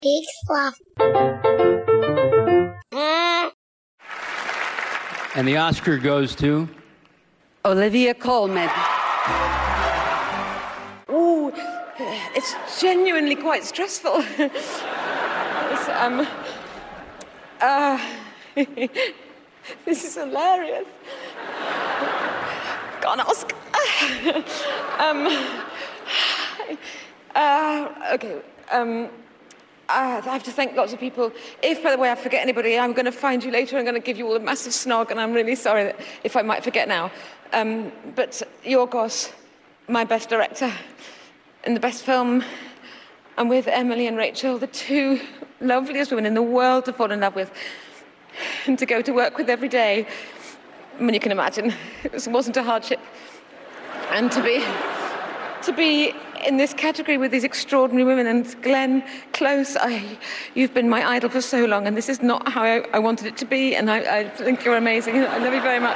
Big fluff. And the Oscar goes to? Olivia Colman. Ooh, it's genuinely quite stressful. This is hilarious. Got an Oscar. Okay. I have to thank lots of people. If, by the way, I forget anybody, I'm going to find you later. I'm going to give you all a massive snog, and I'm really sorry that if I might forget now. But Yorgos, my best director, in the best film, and with Emily and Rachel, the two loveliest women in the world to fall in love with and to go to work with every day. I mean, you can imagine, it wasn't a hardship. And to be in this category with these extraordinary women, and Glenn Close, you've been my idol for so long, and this is not how I wanted it to be, and I think you're amazing. I love you very much.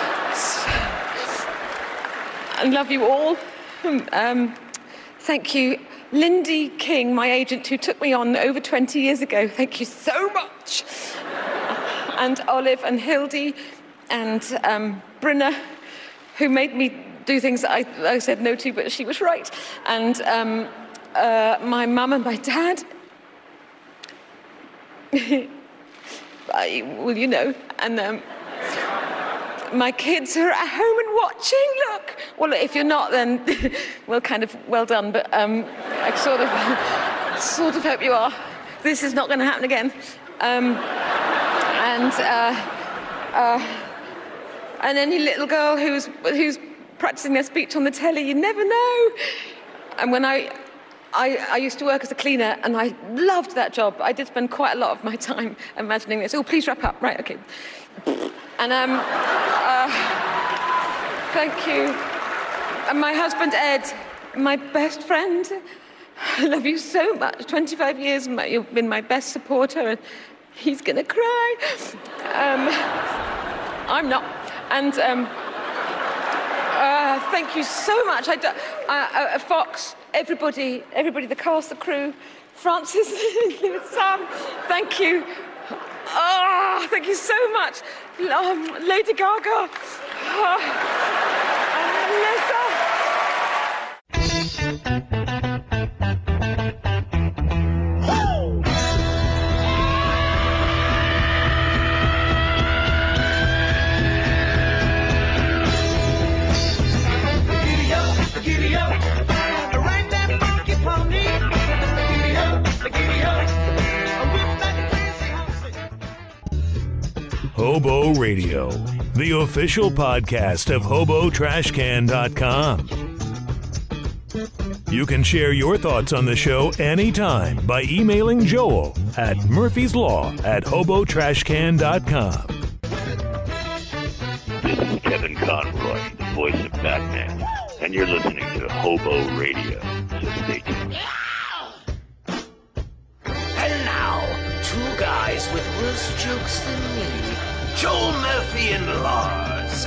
I love you all. Thank you. Lindy King, my agent, who took me on over 20 years ago. Thank you so much. And Olive and Hildy and Brynna, who made me do things that I said no to, but she was right. And my mum and my dad. Well, you know. And my kids who are at home and watching, look. Well, if you're not, then, well, kind of well done. But I sort of hope you are. This is not going to happen again. And any little girl who's practicing their speech on the telly, you never know. And when I used to work as a cleaner, and I loved that job. I did spend quite a lot of my time imagining this. Oh, please wrap up. Right, okay. And thank you. And my husband, Ed, my best friend. I love you so much. 25 years, you've been my best supporter, and he's gonna cry. I'm not. And thank you so much. Fox, everybody, the cast, the crew, Francis, Sam, thank you. Oh, thank you so much. Lady Gaga. Melissa. Hobo Radio, the official podcast of HoboTrashCan.com. You can share your thoughts on the show anytime by emailing Joel at murphyslaw@HoboTrashCan.com. This is Kevin Conroy, the voice of Batman, and you're listening to Hobo Radio, so stay tuned. And now, two guys with worse jokes than me, Joel Murphy and Lars.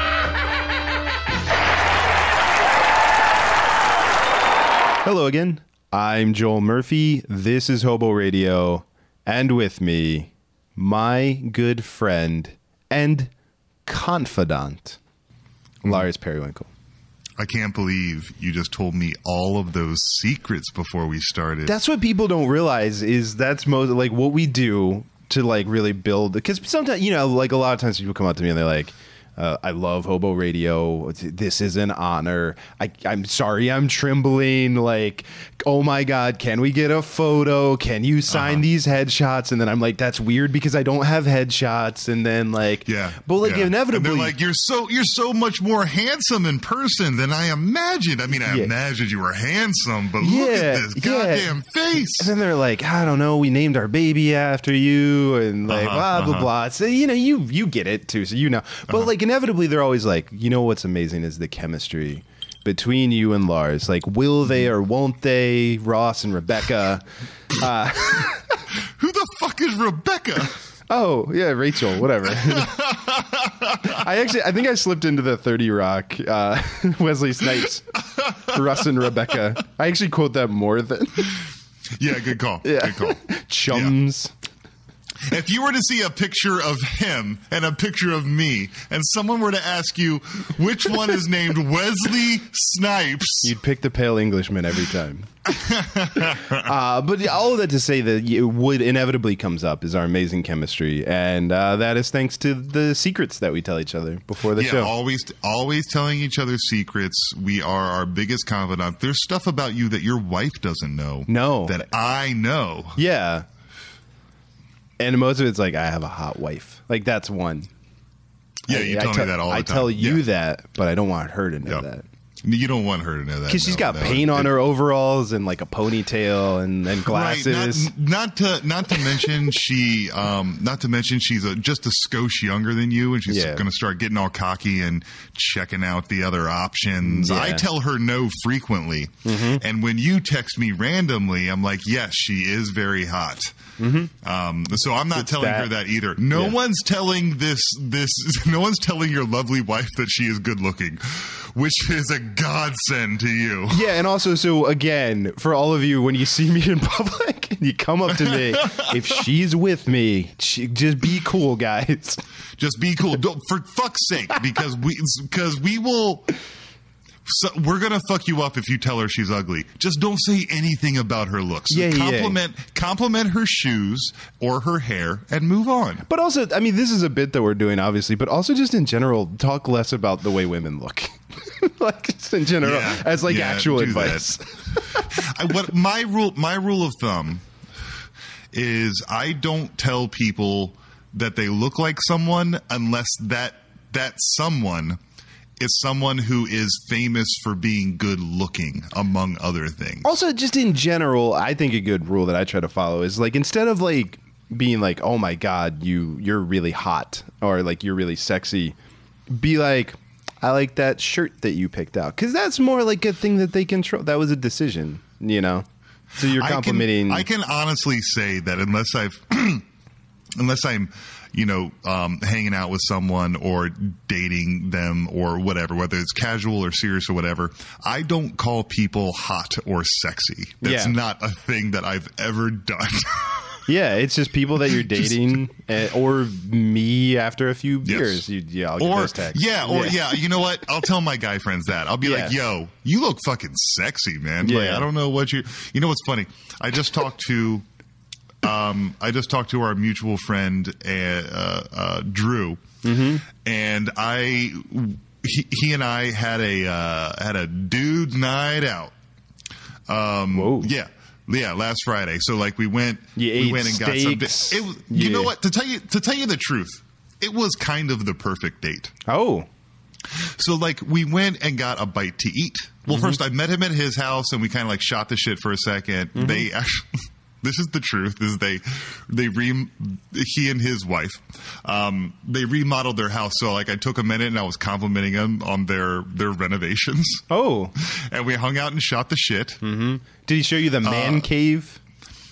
Hello again. I'm Joel Murphy. This is Hobo Radio. And with me, my good friend and confidant, Lars Periwinkle. I can't believe you just told me all of those secrets before we started. That's what people don't realize is that's most like what we do to like really build, because sometimes, you know, like a lot of times people come up to me and they're like, I love Hobo Radio. This is an honor. I'm sorry I'm trembling. Like, oh my God, can we get a photo? Can you sign these headshots? And then I'm like, that's weird because I don't have headshots. And then like, but like inevitably, and they're like, you're so much more handsome in person than I imagined. I mean, I imagined you were handsome, but look at this goddamn face. And then they're like, I don't know, we named our baby after you, and like blah blah blah. So you know, you get it too, so you know. But like inevitably, they're always like, you know, what's amazing is the chemistry between you and Lars. Like, will they or won't they? Ross and Rebecca. Who the fuck is Rebecca? Oh, yeah, Rachel, whatever. I think I slipped into the 30 Rock, Wesley Snipes, Russ and Rebecca. I actually quote that more than... Yeah, good call. Yeah. Good call. Chums. If you were to see a picture of him and a picture of me, and someone were to ask you which one is named Wesley Snipes, You'd pick the pale Englishman every time. But all of that to say that what inevitably comes up is our amazing chemistry, and that is thanks to the secrets that we tell each other before the show. always telling each other secrets. We are our biggest confidant. There's stuff about you that your wife doesn't know. No. That I know. Yeah. And most of it's like, I have a hot wife. Like, that's one. Yeah, you tell me that all the time. I tell you that, but I don't want her to know that. You don't want her to know that. Because she's got paint on her overalls and like a ponytail and glasses. Right. Not to mention she's just a skosh younger than you, and she's going to start getting all cocky and checking out the other options. Yeah. I tell her no frequently, and when you text me randomly, I'm like, yes, she is very hot. So I'm not telling her that either. No one's telling no one's telling your lovely wife that she is good looking, which is a godsend to you. Yeah, and also, so again, for all of you, when you see me in public and you come up to me, if she's with me, just be cool, guys. Just be cool. For fuck's sake, because we will... So we're gonna fuck you up if you tell her she's ugly. Just don't say anything about her looks. Compliment her shoes or her hair and move on. But also, I mean, this is a bit that we're doing, obviously, but also just in general, talk less about the way women look. Like, just in general, as like actual advice. My rule of thumb is I don't tell people that they look like someone unless that someone is someone who is famous for being good looking, among other things. Also, just in general, I think a good rule that I try to follow is like, instead of like being like, oh my God, you're really hot, or like you're really sexy, be like, I like that shirt that you picked out. Because that's more like a thing that they control. That was a decision, you know? So you're complimenting. I can honestly say that unless I'm hanging out with someone or dating them or whatever, whether it's casual or serious or whatever, I don't call people hot or sexy. That's not a thing that I've ever done. Yeah, it's just people that you're dating, or me after a few years. I'll get those texts. You know what? I'll tell my guy friends that. I'll be like, yo, you look fucking sexy, man. Yeah. Like, I don't know what you know what's funny? I just talked to our mutual friend, Drew, and he and I had a dude night out. Whoa. Yeah, last Friday. So like we went and got steaks. some. You know what? To tell you the truth, it was kind of the perfect date. Oh. So like we went and got a bite to eat. Well, first I met him at his house and we kind of like shot the shit for a second. They actually. This is the truth. Is he and his wife, they remodeled their house. So like I took a minute and I was complimenting them on their renovations. Oh, and we hung out and shot the shit. Mm-hmm. Did he show you the man cave?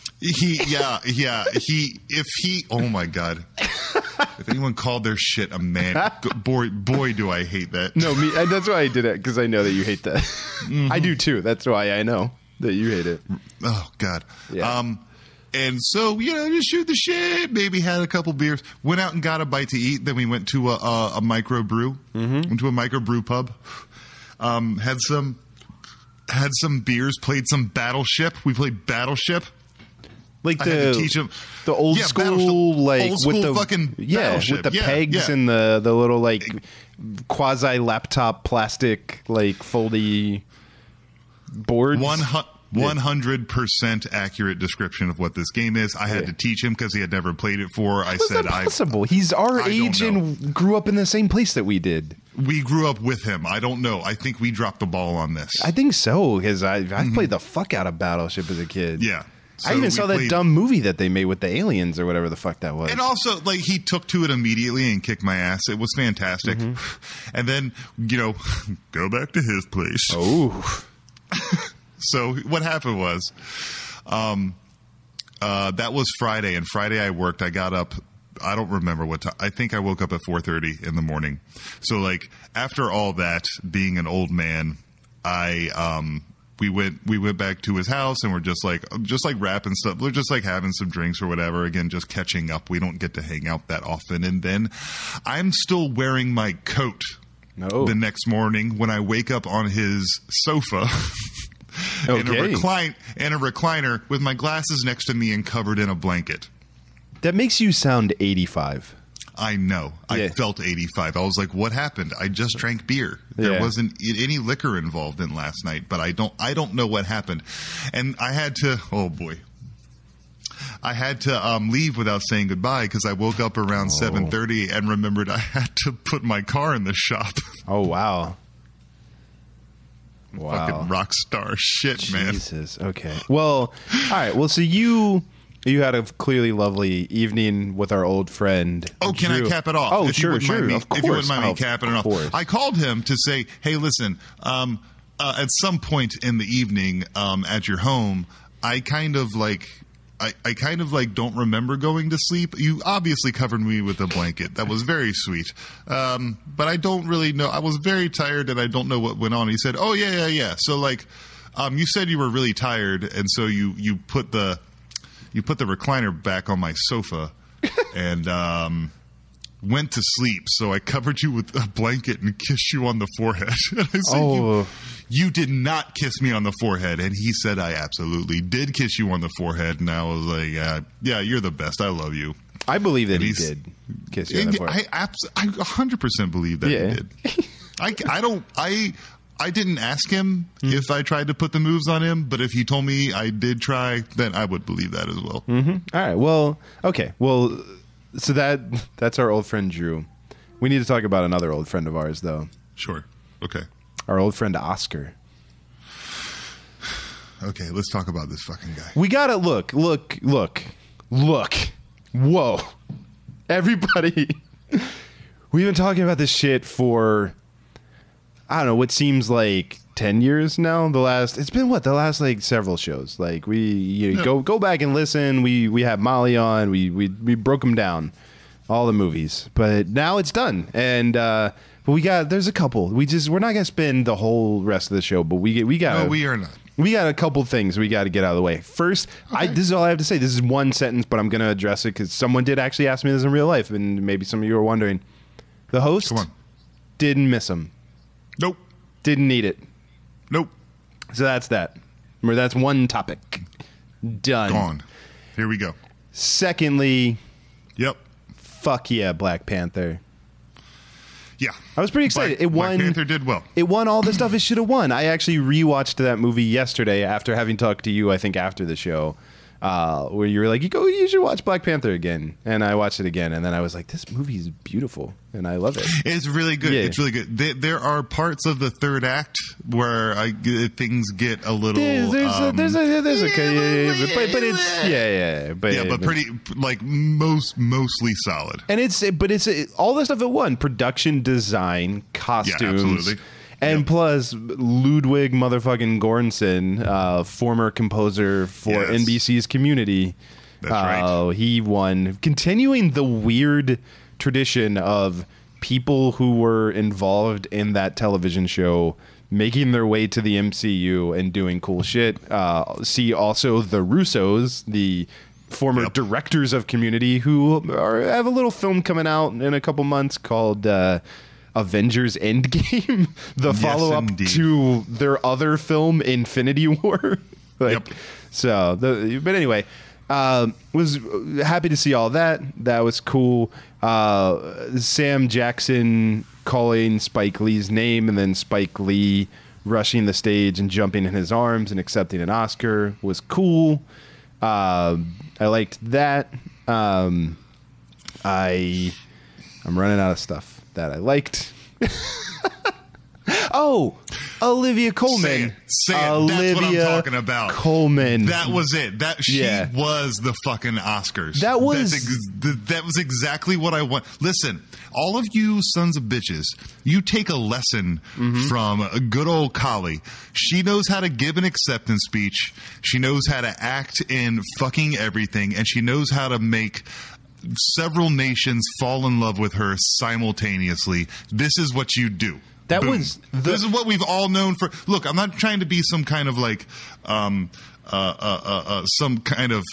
Oh my God. If anyone called their shit a man, boy, do I hate that. No, me. That's why I did it, because I know that you hate that. I do too. That's why I know that you hate it. Oh God. Yeah. And so, just shoot the shit, maybe had a couple beers, went out and got a bite to eat. Then we went to a microbrew, went to a microbrew pub, had some beers, played some Battleship. We played Battleship. Like I had to teach him the old school, like old school with the fucking with the pegs and the little like quasi laptop plastic like foldy boards. 100% accurate description of what this game is. I had to teach him because he had never played it before. I said, "Possible? He's our age and grew up in the same place that we did. We grew up with him. I don't know. I think we dropped the ball on this. I think so, because I played the fuck out of Battleship as a kid. Yeah." So I even saw that dumb movie that they made with the aliens or whatever the fuck that was. And also, like, he took to it immediately and kicked my ass. It was fantastic. And then, go back to his place. Oh. So what happened was, that was Friday, and Friday I worked. I got up. I don't remember what time. I think I woke up at 4:30 in the morning. So, like, after all that, being an old man, I we went back to his house, and we're just like wrapping stuff. We're just like having some drinks or whatever. Again, just catching up. We don't get to hang out that often. And then I'm still wearing my coat the next morning when I wake up on his sofa in a recliner with my glasses next to me and covered in a blanket. That makes you sound 85. I know. Yeah. I felt 85. I was like, what happened? I just drank beer. There wasn't any liquor involved in last night, but I don't know what happened. And I had to, oh boy. I had to leave without saying goodbye because I woke up around 7:30 and remembered I had to put my car in the shop. Oh, wow. Fucking rock star shit, man. Jesus. Okay. Well, all right. Well, so you had a clearly lovely evening with our old friend. Oh, can Drew. I cap it off? Oh, if sure. Of course. If you wouldn't mind me capping it off. I called him to say, hey, listen, at some point in the evening at your home, I kind of like don't remember going to sleep. You obviously covered me with a blanket. That was very sweet. But I don't really know. I was very tired and I don't know what went on. He said, oh, yeah. So like, you said you were really tired. And so you put the recliner back on my sofa and went to sleep. So I covered you with a blanket and kissed you on the forehead. And I said, you did not kiss me on the forehead. And he said, I absolutely did kiss you on the forehead. And I was like, yeah, you're the best. I love you. I believe that he did kiss you on the forehead. I 100% believe that he did. I didn't ask him if I tried to put the moves on him, but if he told me I did try, then I would believe that as well. Mm-hmm. All right. Well, okay. Well, so that's our old friend Drew. We need to talk about another old friend of ours, though. Sure. Okay. Our old friend Oscar. Okay, let's talk about this fucking guy. We gotta look. Whoa. Everybody. We've been talking about this shit for, I don't know, what seems like 10 years now. The last like several shows. Like go back and listen. We have Molly on. We broke them down, all the movies. But now it's done. And there's a couple. We're not gonna spend the whole rest of the show, but we got. No, we are not. We got a couple things we got to get out of the way. First, this is all I have to say. This is one sentence, but I'm going to address it because someone did actually ask me this in real life, and maybe some of you are wondering. The host didn't miss him. Nope. Didn't need it. Nope. So that's that. Or that's one topic. Done. Gone. Here we go. Secondly. Yep. Fuck yeah, Black Panther. Yeah. I was pretty excited. It won. Black Panther did well. It won all the stuff it should have won. I actually rewatched that movie yesterday after having talked to you, I think, after the show, where you were like, you should watch Black Panther again. And I watched it again, and then I was like, this movie is beautiful, and I love it. It's really good. Yeah. It's really good. There are parts of the third act where things get a little... but pretty, like, mostly solid. And it's all the stuff it won: production design, costumes, and plus Ludwig motherfucking Göransson, former composer for NBC's Community. That's right. He won, continuing the weird tradition of people who were involved in that television show making their way to the MCU and doing cool shit. See also the Russos, the former directors of Community, who have a little film coming out in a couple months called Avengers Endgame, the follow-up to their other film, Infinity War. So, but anyway, was happy to see all that. That was cool. Sam Jackson calling Spike Lee's name and then Spike Lee rushing the stage and jumping in his arms and accepting an Oscar was cool. I liked that. I'm running out of stuff that I liked. Oh, Olivia Colman. Say it. Olivia That's what I'm talking about. Colman. That was it. She was the fucking Oscars. That was exactly what I want. Listen, all of you sons of bitches, you take a lesson from a good old Kali. She knows how to give an acceptance speech. She knows how to act in fucking everything, and she knows how to make several nations fall in love with her simultaneously. This is what you do. That Boom. was this is what we've all known for. Look, I'm not trying to be some kind of like some kind of,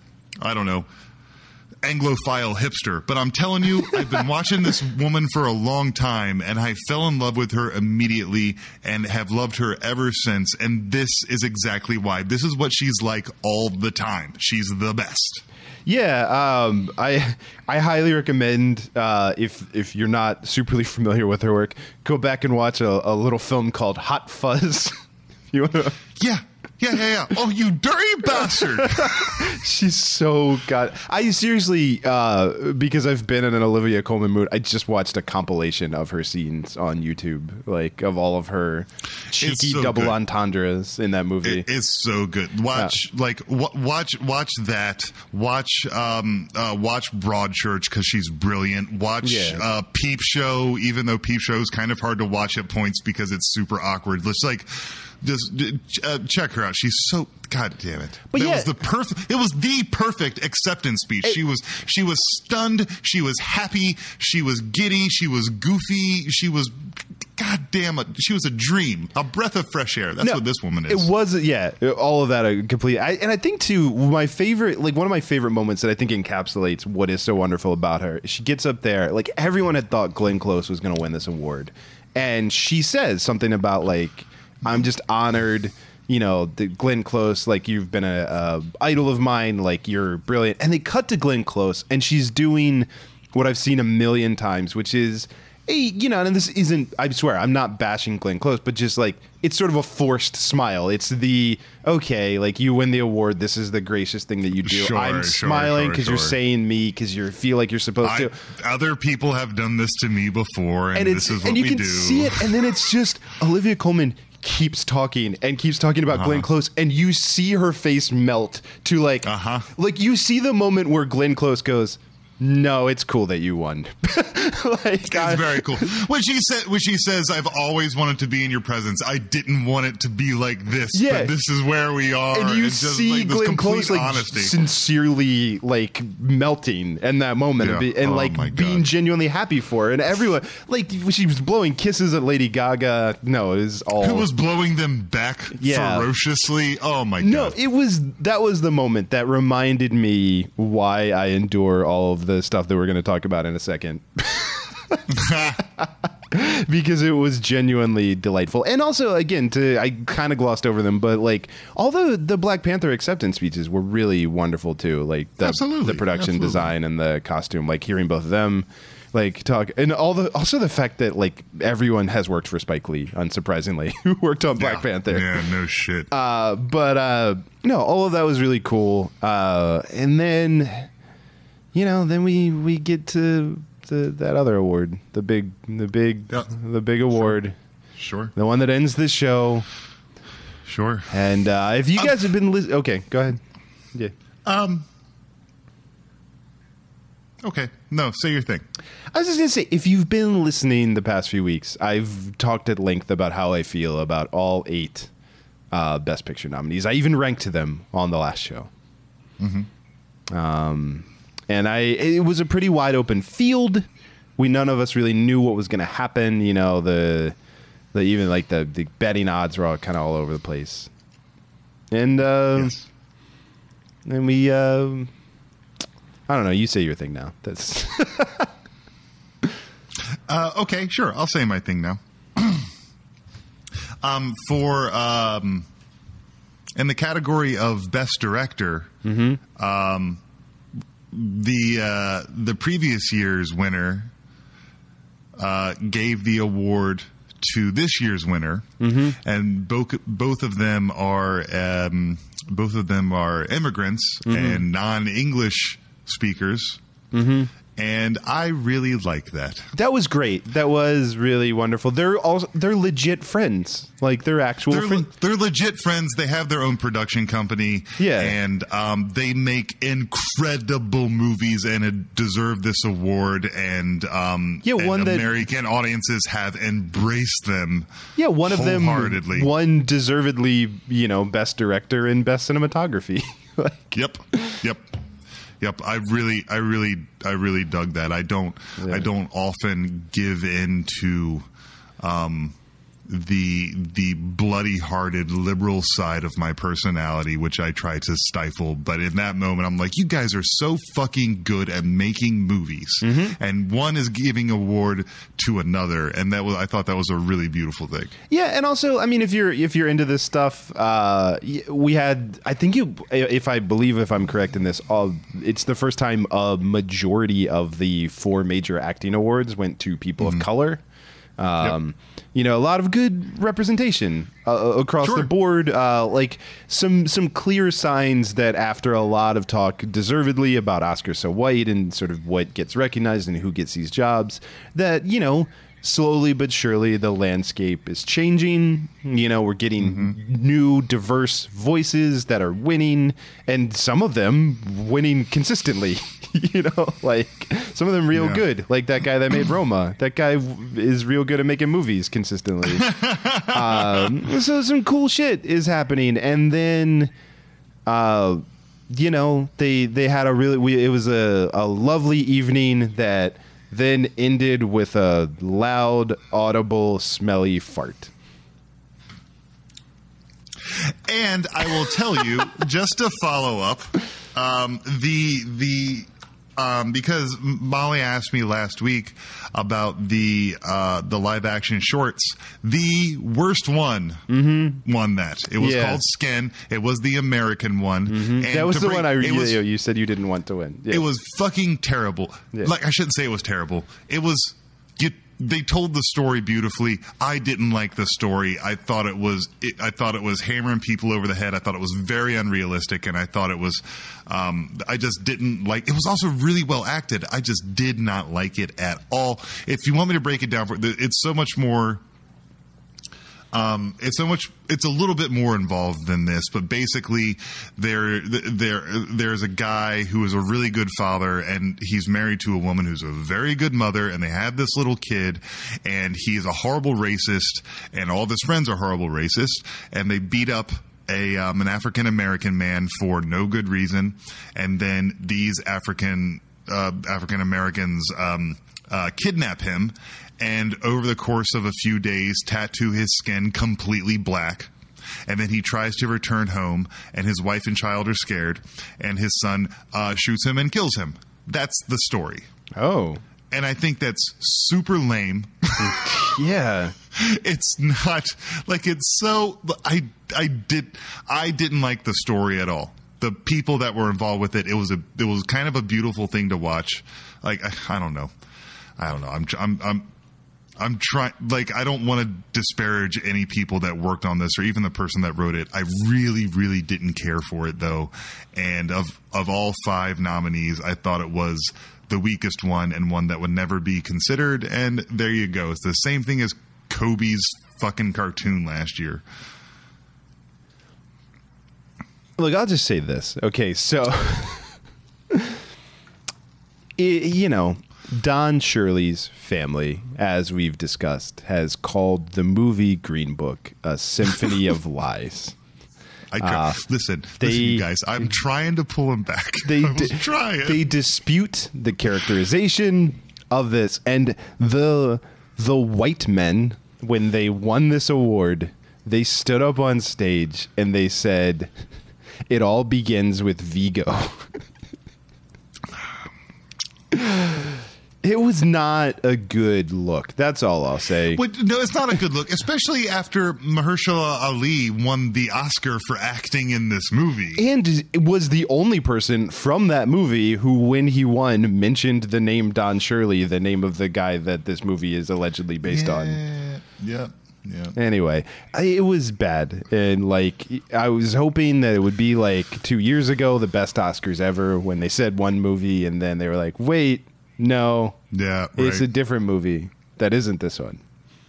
I don't know, Anglophile hipster, but I'm telling you, I've been watching this woman for a long time, and I fell in love with her immediately and have loved her ever since. And this is exactly why. This is what she's like all the time. She's the best. Yeah, I highly recommend if you're not superly familiar with her work, go back and watch a little film called Hot Fuzz. You want to? Yeah. Oh, you dirty bastard! She's so god. I seriously, because I've been in an Olivia Colman mood, I just watched a compilation of her scenes on YouTube, like of all of her cheeky so double good. Entendres in that movie. It's so good. Watch watch that. Watch Broadchurch because she's brilliant. Watch Peep Show, even though Peep Show is kind of hard to watch at points because it's super awkward. Just check her out. She's so god damn it. But It yeah. was the perfect acceptance speech. She was stunned. She was happy. She was giddy. She was goofy. She was god damn it. She was a dream, a breath of fresh air. That's what this woman is. It was, all of that complete. And I think too, one of my favorite moments that I think encapsulates what is so wonderful about her. She gets up there, like everyone had thought Glenn Close was going to win this award, and she says something about like, I'm just honored, that Glenn Close, like you've been a idol of mine, like you're brilliant. And they cut to Glenn Close, and she's doing what I've seen a million times, which is, and this isn't, I swear, I'm not bashing Glenn Close, but just like, it's sort of a forced smile. It's okay, like you win the award, this is the gracious thing that you do. Sure, I'm smiling because you're saying me, because you feel like you're supposed to. Other people have done this to me before, and this is what you we can do. see it, and then it's just Olivia Colman keeps talking about Glenn Close, and you see her face melt to like you see the moment where Glenn Close goes, no, it's cool that you won. It's very cool. When she says, I've always wanted to be in your presence. I didn't want it to be like this, but this is where we are. And you just, see this Glenn Close like honesty. sincerely like melting in that moment and being genuinely happy for her. And everyone, like she was blowing kisses at Lady Gaga. No, it was all. Who was blowing them back ferociously? Oh my God. No, that was the moment that reminded me why I endure all of the stuff that we're going to talk about in a second. Because it was genuinely delightful. And also, again, I kind of glossed over them, but like all the Black Panther acceptance speeches were really wonderful too. Like the production design and the costume, like hearing both of them like talk, and also the fact that like everyone has worked for Spike Lee, unsurprisingly, who worked on Black Panther. Yeah, no shit. But no, all of that was really cool. And then, then we get to that other award, the big award. Sure. The one that ends the show. Sure. And if you guys have been listening, okay, go ahead. Yeah. Okay. No, say your thing. I was just going to say, if you've been listening the past few weeks, I've talked at length about how I feel about all 8 Best Picture nominees. I even ranked them on the last show. Mm-hmm. And it was a pretty wide open field. None of us really knew what was going to happen. The even like the betting odds were all kind of all over the place. And yes. And we I don't know. You say your thing now. That's okay. Sure, I'll say my thing now. In the category of Best Director, the previous year's winner gave the award to this year's winner, and both of them are immigrants and non-English speakers. And I really like that. That was great. That was really wonderful. They're legit friends. Like they're actual friends. They're legit friends. They have their own production company. Yeah. And they make incredible movies and deserve this award. And American audiences have embraced them. Yeah, one of them wholeheartedly. Won deservedly, Best Director and Best Cinematography. Yep. I really dug that. I don't often give in to the bloody-hearted liberal side of my personality, which I try to stifle. But in that moment, I'm like, you guys are so fucking good at making movies, and one is giving award to another, and I thought that was a really beautiful thing. Yeah, and also, I mean, if you're into this stuff, we had, I think if I'm correct in this, it's the first time a majority of the 4 major acting awards went to people of color. You know, a lot of good representation across the board. Like some clear signs that after a lot of talk, deservedly, about Oscars So White and sort of what gets recognized and who gets these jobs, that, you know, slowly but surely the landscape is changing. You know, we're getting new, diverse voices that are winning, and some of them winning consistently. You know, like some of them real good, like that guy that made Roma. That guy is real good at making movies consistently. So some cool shit is happening, and then you know, they had it was a lovely evening that then ended with a loud, audible, smelly fart. And I will tell you, just to follow up, because Molly asked me last week about the live action shorts, the worst one won that. It was called Skin. It was the American one. And that was the one you said you didn't want to win. Yeah. It was fucking terrible. Yeah. Like, I shouldn't say it was terrible. It was. They told the story beautifully. I didn't like the story. I thought it was hammering people over the head. I thought it was very unrealistic, and I thought it was. I just didn't like. It was also really well acted. I just did not like it at all. If you want me to break it down, it's so much more. It's a little bit more involved than this, but basically there's a guy who is a really good father, and he's married to a woman who's a very good mother, and they have this little kid, and he's a horrible racist, and all of his friends are horrible racists, and they beat up an African American man for no good reason, and then these African Americans kidnap him, and over the course of a few days tattoo his skin completely black. And then he tries to return home, and his wife and child are scared, and his son shoots him and kills him. That's the story. Oh. And I think that's super lame. Yeah. It's not like it's so. I didn't like the story at all. The people that were involved with it, it was kind of a beautiful thing to watch. Like, I don't know. I'm trying, like, I don't want to disparage any people that worked on this or even the person that wrote it. I really, really didn't care for it, though. And of all 5 nominees, I thought it was the weakest one and one that would never be considered. And there you go. It's the same thing as Kobe's fucking cartoon last year. Look, I'll just say this. Okay, so, you know, Don Shirley's family, as we've discussed, has called the movie Green Book a symphony of lies. Listen, you guys. I'm trying to pull him back. They dispute the characterization of this, and the white men, when they won this award, they stood up on stage and they said, "It all begins with Vigo." It was not a good look. That's all I'll say. No, it's not a good look, especially after Mahershala Ali won the Oscar for acting in this movie. And was the only person from that movie who, when he won, mentioned the name Don Shirley, the name of the guy that this movie is allegedly based on. Yeah. Anyway, it was bad. And, like, I was hoping that it would be like 2 years ago, the best Oscars ever, when they said one movie and then they were like, wait. No. Yeah, right. It's a different movie that isn't this one.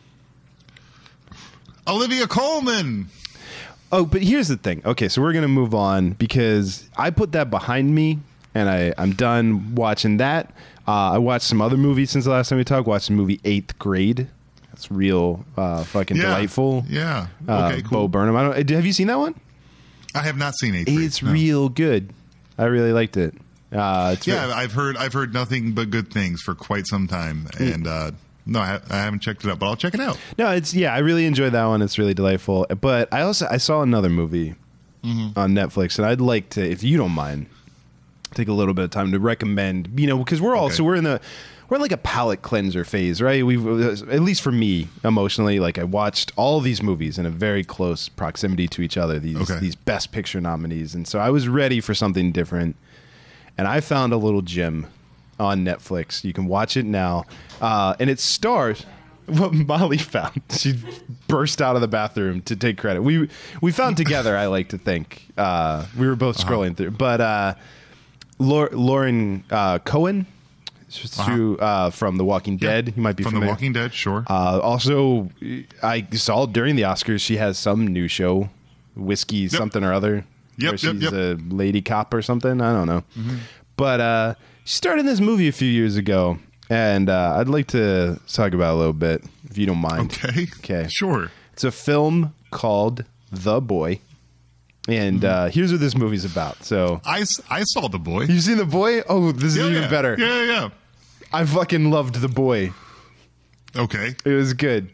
Olivia Colman. Oh, but here's the thing. Okay, so we're going to move on because I put that behind me and I'm done watching that. I watched some other movies since the last time we talked. Watched the movie 8th Grade. That's real fucking delightful. Yeah. Okay, cool. Bo Burnham. Have you seen that one? I have not seen 8th Grade. It's real good. I really liked it. I've heard nothing but good things for quite some time, and No, I haven't checked it out, but I'll check it out. No, I really enjoyed that one. It's really delightful. But I saw another movie on Netflix, and I'd like to, if you don't mind, take a little bit of time to recommend, because we're in like a palate cleanser phase, right? At least for me, emotionally, like I watched all these movies in a very close proximity to each other, these Best Picture nominees. And so I was ready for something different. And I found a little gem on Netflix. You can watch it now. And it stars what Molly found. She burst out of the bathroom to take credit. We found together, I like to think. We were both scrolling through. But Lauren Cohen, from The Walking Dead. You might be familiar. From The Walking Dead, sure. Also, I saw during the Oscars she has some new show, Whiskey something or other. Where she's a lady cop or something. I don't know. But she started in this movie a few years ago, and I'd like to talk about it a little bit, if you don't mind. Okay. Sure. It's a film called The Boy. And here's what this movie's about. So I saw The Boy. You've seen The Boy? Oh, this is even better. Yeah. I fucking loved The Boy. Okay. It was good.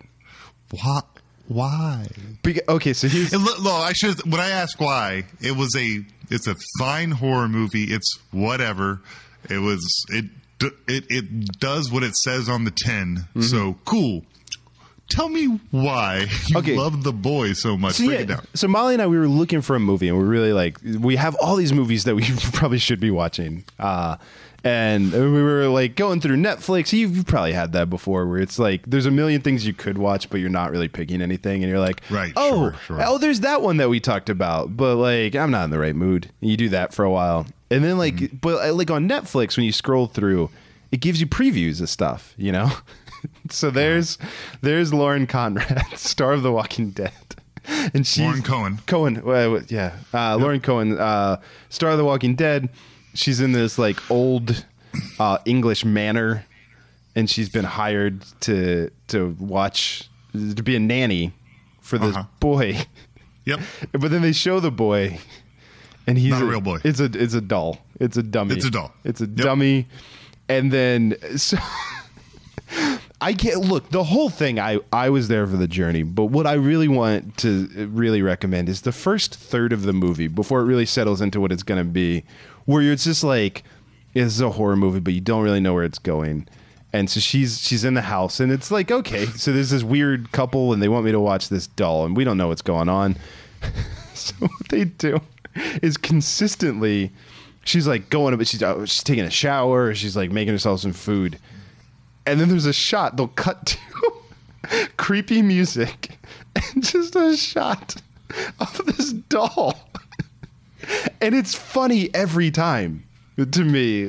Why? Okay, so here's... When I ask why, it's a fine horror movie. It's whatever. It does what it says on the tin. So cool. Tell me why you love The Boy so much. Break it down. So Molly and I, we were looking for a movie, and we're really we have all these movies that we probably should be watching. And we were going through Netflix. You've probably had that before, where it's there's a million things you could watch, but you're not really picking anything, and you're like, right, sure. There's that one that we talked about, but I'm not in the right mood. And you do that for a while, and then but on Netflix, when you scroll through, it gives you previews of stuff, So there's Lauren Conrad, star of The Walking Dead, and she's Lauren Cohen. Lauren Cohen, star of The Walking Dead. She's in this old English manor, and she's been hired to be a nanny for this boy. Yep. But then they show the boy, and he's not a real boy. It's a doll. It's a dummy. It's a doll. It's a dummy. And then I can't look. The whole thing, I was there for the journey, but what I really want to really recommend is the first third of the movie before it really settles into what it's going to be, where it's just this is a horror movie, but you don't really know where it's going. And so she's in the house, and it's okay, so there's this weird couple, and they want me to watch this doll, and we don't know what's going on. So what they do is consistently, she's going, but she's taking a shower, or she's making herself some food. And then there's a shot, they'll cut to creepy music and just a shot of this doll. And it's funny every time to me.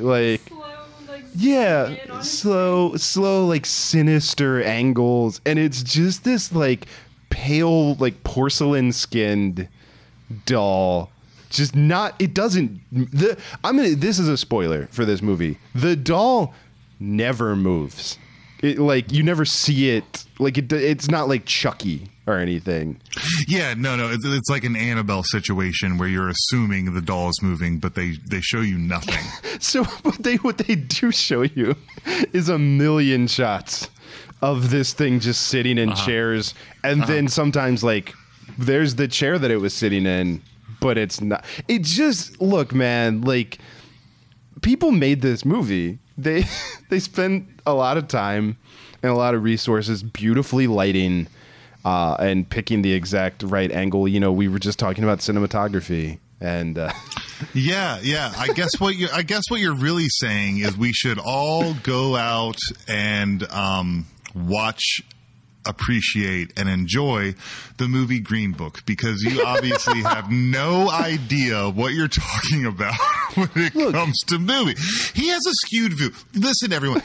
Slow, sinister angles. And it's just this pale, porcelain skinned doll. Just not, it doesn't, this is a spoiler for this movie. The doll never moves. It you never see it. It's not like Chucky or anything. Yeah, no. It's like an Annabelle situation where you're assuming the doll is moving, but they show you nothing. So what they do show you is a million shots of this thing just sitting in chairs, and then sometimes there's the chair that it was sitting in, but it's not. It just look, man. People made this movie. They spent a lot of time and a lot of resources beautifully lighting and picking the exact right angle. We were just talking about cinematography, and yeah. I guess what you're really saying is we should all go out and watch, appreciate, and enjoy the movie Green Book, because you obviously have no idea what you're talking about when it comes to movie. He has a skewed view. Listen, everyone,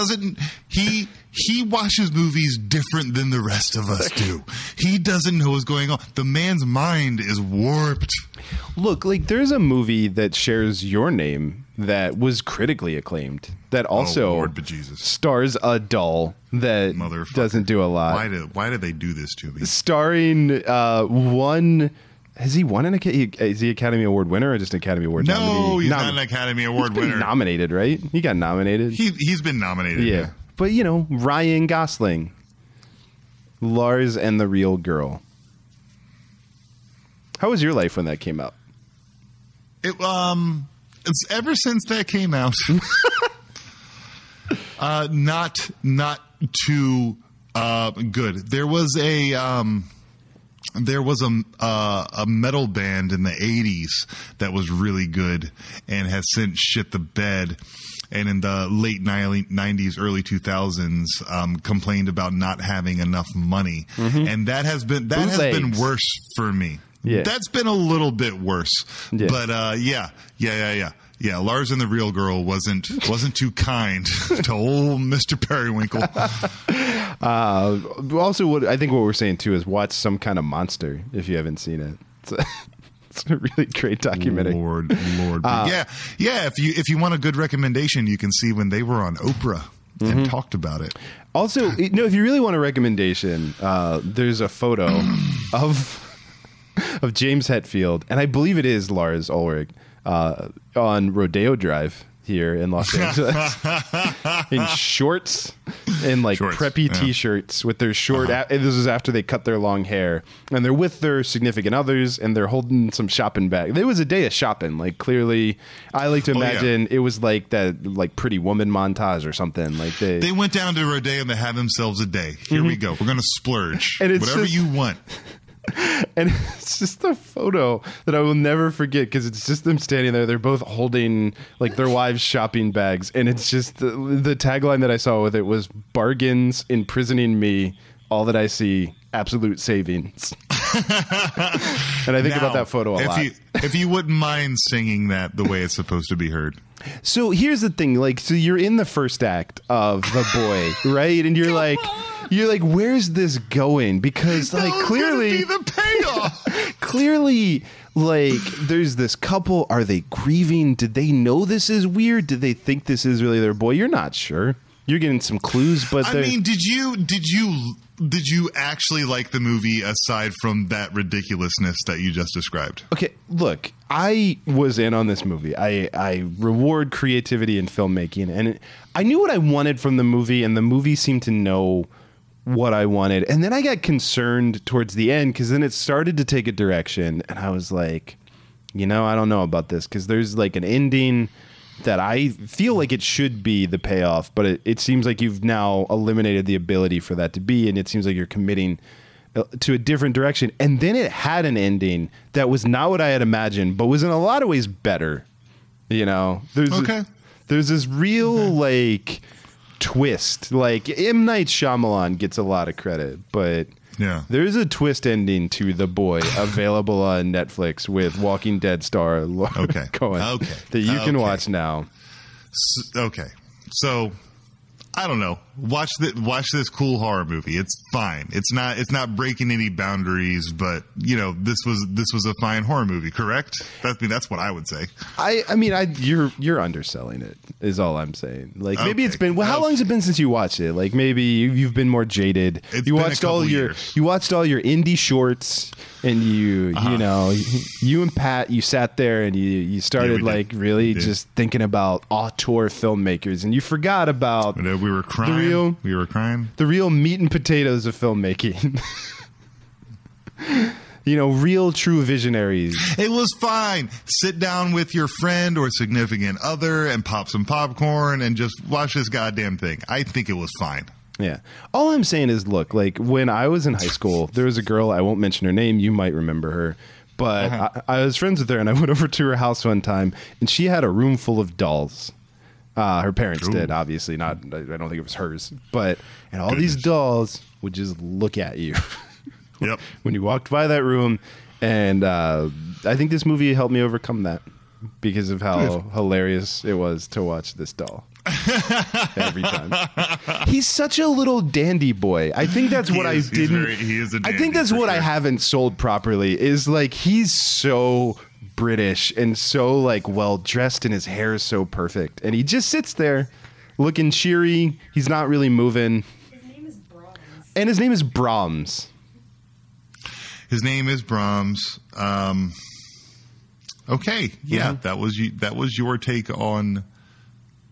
he watches movies different than the rest of us do. He doesn't know what's going on. The man's mind is warped. Look, there's a movie that shares your name that was critically acclaimed that also stars a doll that doesn't do a lot. Why did they do this to me? Starring one... Has he won is he Academy Award winner or just an Academy Award nominee? No, he's not an Academy Award winner. Nominated, right? He got nominated. He's been nominated. Yeah. But, you know, Ryan Gosling. Lars and the Real Girl. How was your life when that came out? It's ever since that came out. Not too good. There was a metal band in the 80s that was really good and has since shit the bed. And in the late 90s, early 2000s, complained about not having enough money. And that has been worse for me. Yeah. That's been a little bit worse. Yeah. But yeah. Lars and the Real Girl wasn't too kind to old Mr. Periwinkle. Also, what we're saying too is watch Some Kind of Monster if you haven't seen it. It's a really great documentary. Lord. Yeah. If you want a good recommendation, you can see when they were on Oprah and talked about it. Also, if you really want a recommendation, there's a photo of James Hetfield, and I believe it is Lars Ulrich, on Rodeo Drive here in Los Angeles in shorts and preppy t-shirts with their short this is after they cut their long hair, and they're with their significant others and they're holding some shopping bag. There was a day of shopping, clearly I like to imagine it was like that Pretty Woman montage or something. They went down to Rodeo and they had themselves a day. Here we go, we're gonna splurge, and it's whatever you want. And it's just a photo that I will never forget because it's just them standing there. They're both holding their wives' shopping bags. And it's just the tagline that I saw with it was "Bargains imprisoning me. All that I see, absolute savings." And I think about that photo a lot. If you wouldn't mind singing that the way it's supposed to be heard. So here's the thing. So you're in the first act of The Boy, right? And you're like, where's this going? Because clearly be the payoff. Clearly, there's this couple. Are they grieving? Did they know this is weird? Did they think this is really their boy? You're not sure. You're getting some clues, but I mean, did you actually like the movie aside from that ridiculousness that you just described? Okay, look, I was in on this movie. I reward creativity in filmmaking, and I knew what I wanted from the movie, and the movie seemed to know what I wanted. And then I got concerned towards the end because then it started to take a direction, and I was like, I don't know about this, because there's an ending that I feel like it should be the payoff, but it seems like you've now eliminated the ability for that to be, and it seems like you're committing to a different direction. And then it had an ending that was not what I had imagined, but was in a lot of ways better. There's this real twist. M. Night Shyamalan gets a lot of credit, but there's a twist ending to The Boy available on Netflix with Walking Dead star Laura Cohen that you can watch now. So I don't know. Watch this cool horror movie. It's fine. It's not breaking any boundaries, but this was a fine horror movie, correct? That's what I would say. You're underselling it, is all I'm saying. Maybe it's been how long has it been since you watched it? Maybe you've been more jaded. You watched all your indie shorts, and you and Pat, you sat there and you started just thinking about auteur filmmakers, and you forgot about we were crying. We were crying. The real meat and potatoes of filmmaking. Real true visionaries. It was fine. Sit down with your friend or significant other and pop some popcorn and just watch this goddamn thing. I think it was fine. Yeah. All I'm saying is, look, when I was in high school, there was a girl, I won't mention her name, you might remember her, but I was friends with her, and I went over to her house one time, and she had a room full of dolls. Her parents did, obviously. I don't think it was hers. And all these dolls would just look at you. Yep. When you walked by that room. And I think this movie helped me overcome that because of how hilarious it was to watch this doll. Every time. He's such a little dandy boy. I think that's what I didn't. He is a dandy, I think that's what I haven't sold properly is he's so British and so well dressed, and his hair is so perfect, and he just sits there looking cheery. He's not really moving. His name is Brahms. And his name is Brahms. His name is Brahms. Okay, yeah, that was your take on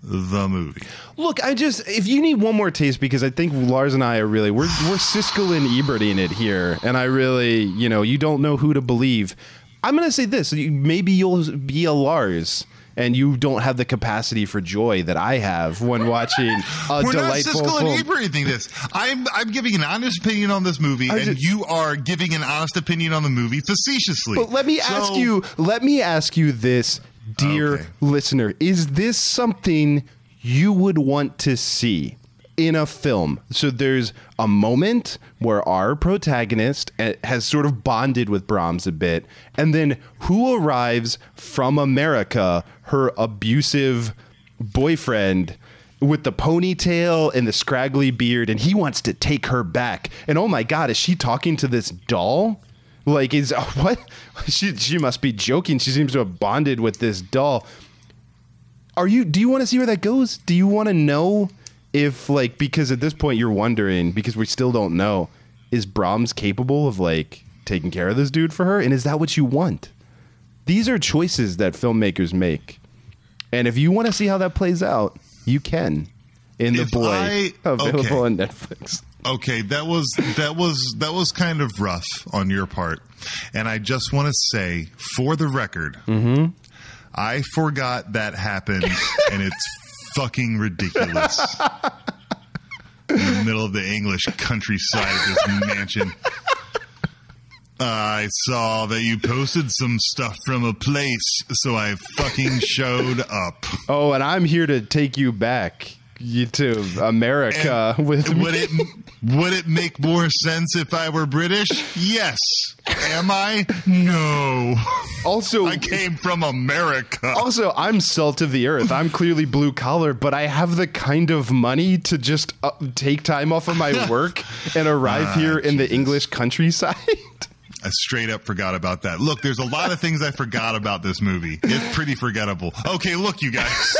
the movie. Look, if you need one more taste, because I think Lars and I are really, we're Siskel and Eberting it here. And I really, you don't know who to believe. I'm going to say this. Maybe you'll be a Lars and you don't have the capacity for joy that I have when watching a We're delightful not Siskel film. and Eberting this. I'm giving an honest opinion on this movie, and you are giving an honest opinion on the movie facetiously. But let me ask you this, dear listener. Is this something you would want to see in a film? So there's a moment where our protagonist has sort of bonded with Brahms a bit, and then who arrives from America, her abusive boyfriend with the ponytail and the scraggly beard, and he wants to take her back. And oh my God, is she talking to this doll? Like, what? She must be joking. She seems to have bonded with this doll. Do you want to see where that goes? Do you want to know if, like, because at this point you're wondering, because we still don't know, is Brahms capable of, like, taking care of this dude for her? And is that what you want? These are choices that filmmakers make. And if you want to see how that plays out, you can. In The Boy, available on Netflix. Okay, that was kind of rough on your part. And I just want to say, for the record, I forgot that happened, and it's fucking ridiculous. In the middle of the English countryside of this mansion. I saw that you posted some stuff from a place, so I fucking showed up. Oh, and I'm here to take you back to America with me. Would it make more sense if I were British? Yes. Am I? No. Also, I came from America. Also, I'm salt of the earth. I'm clearly blue collar, but I have the kind of money to just take time off of my work and arrive here in the English countryside. I straight up forgot about that. Look, there's a lot of things I forgot about this movie. It's pretty forgettable. Okay, look, you guys.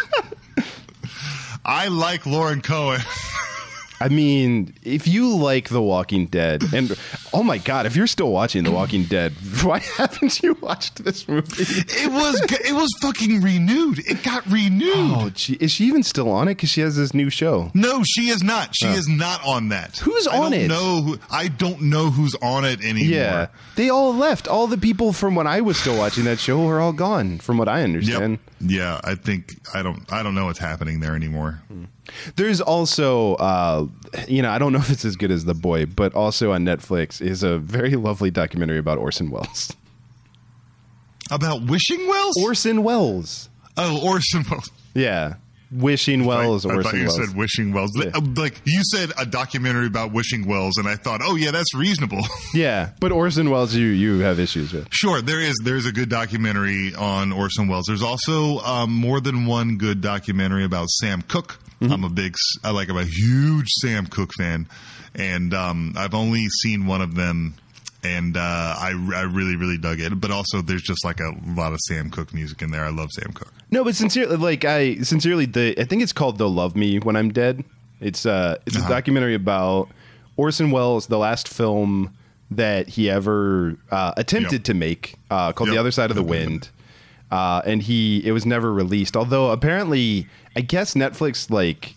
I like Lauren Cohen. I mean, if you like The Walking Dead, and oh my God, if you're still watching The Walking Dead, why haven't you watched this movie? It was fucking renewed. It got renewed. Oh, gee. Is she even still on it? Because she has this new show. No, she is not. She is not on that. Who's on it? I don't know who's on it anymore. Yeah, they all left. All the people from when I was still watching that show are all gone, from what I understand. Yep. Yeah, I think I don't know what's happening there anymore. There's also, I don't know if it's as good as The Boy, but also on Netflix is a very lovely documentary about Orson Welles. About Wishing Wells? Orson Welles. Oh, Orson Welles. Yeah. Wishing Wells, I Orson thought you Welles. said Wishing Wells. Yeah. Like, you said a documentary about Wishing Wells, and I thought, oh, yeah, that's reasonable. Yeah, but Orson Welles, you have issues with. Sure, there's a good documentary on Orson Welles. There's also more than one good documentary about Sam Cooke. I'm a huge Sam Cooke fan, and I've only seen one of them, and I really, really dug it. But also, there's just like a lot of Sam Cooke music in there. I love Sam Cooke. No, but I think it's called "They'll Love Me When I'm Dead." It's a documentary about Orson Welles, the last film that he ever attempted to make, called "The Other Side of the Wind." And it was never released. Although apparently, I guess Netflix,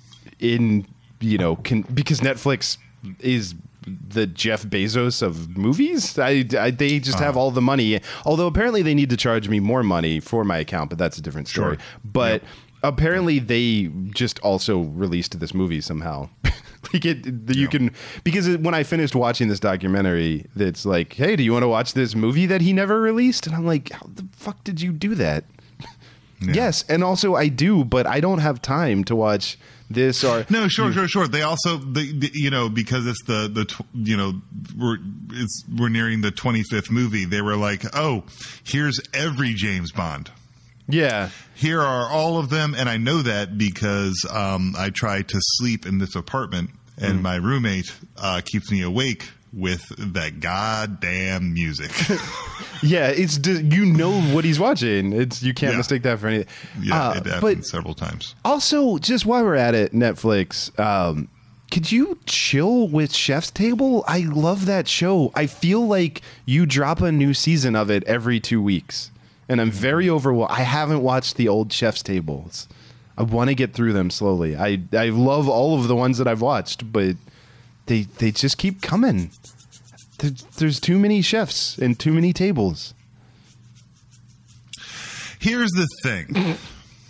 because Netflix is the Jeff Bezos of movies. They just have all the money. Although apparently they need to charge me more money for my account, but that's a different story. Sure. But apparently they just also released this movie somehow. Because when I finished watching this documentary, it's like, hey, do you want to watch this movie that he never released? And I'm like, how the fuck did you do that? Yeah. Yes, and also I do, but I don't have time to watch this or no. Sure. They also, because it's we're nearing the 25th movie. They were like, oh, here's every James Bond. Yeah. Here are all of them, and I know that because I try to sleep in this apartment, and my roommate keeps me awake with that goddamn music. Yeah, it's what he's watching. You can't mistake that for anything. Yeah, it happened several times. Also, just while we're at it, Netflix, could you chill with Chef's Table? I love that show. I feel like you drop a new season of it every 2 weeks. And I'm very overwhelmed. I haven't watched the old Chef's Tables. I want to get through them slowly. I love all of the ones that I've watched, but they just keep coming. There's too many chefs and too many tables. Here's the thing.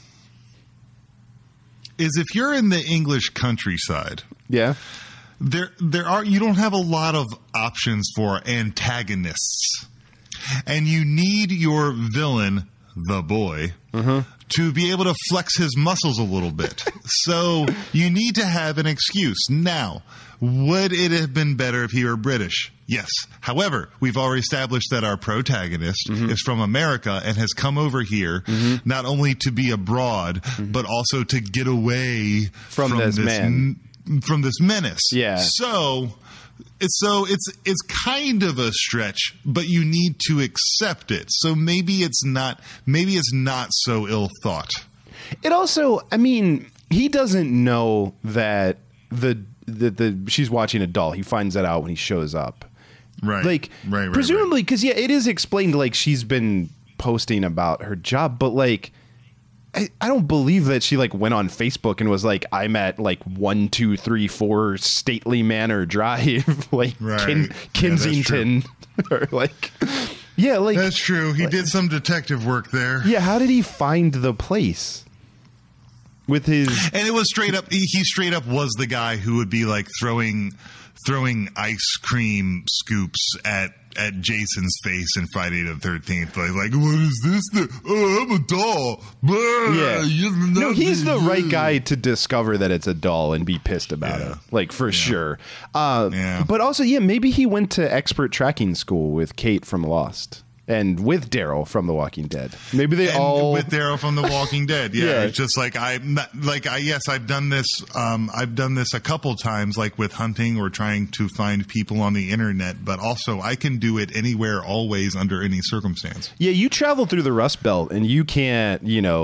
Is if you're in the English countryside, Yeah. you don't have a lot of options for antagonists. And you need your villain, the boy, to be able to flex his muscles a little bit. So you need to have an excuse. Now, would it have been better if he were British? Yes. However, we've already established that our protagonist is from America and has come over here not only to be abroad, but also to get away From this man. From this menace. Yeah. So it's kind of a stretch, but you need to accept it. So maybe it's not so ill thought. It also, I mean, he doesn't know that she's watching a doll. He finds that out when he shows up. Right. Like, right. presumably, because it is explained like she's been posting about her job, but like, I don't believe that she like went on Facebook and was like, I'm at like 1234 Stately Manor Drive, like Kensington, or like, like that's true. He did some detective work there. Yeah, how did he find the place? With his, and it was straight up. He straight up was the guy who would be like throwing ice cream scoops at Jason's face in Friday the 13th. Like, what is this? I'm a doll. Yeah. No, he's the right guy to discover that it's a doll and be pissed about it. Like, for sure. But also, maybe he went to expert tracking school with Kate from Lost. And with Daryl from The Walking Dead. Maybe they all with Daryl from The Walking Dead. Yeah. It's just like I've done this. I've done this a couple times, like with hunting or trying to find people on the internet. But also, I can do it anywhere, always, under any circumstance. Yeah, you travel through the Rust Belt, and you can't,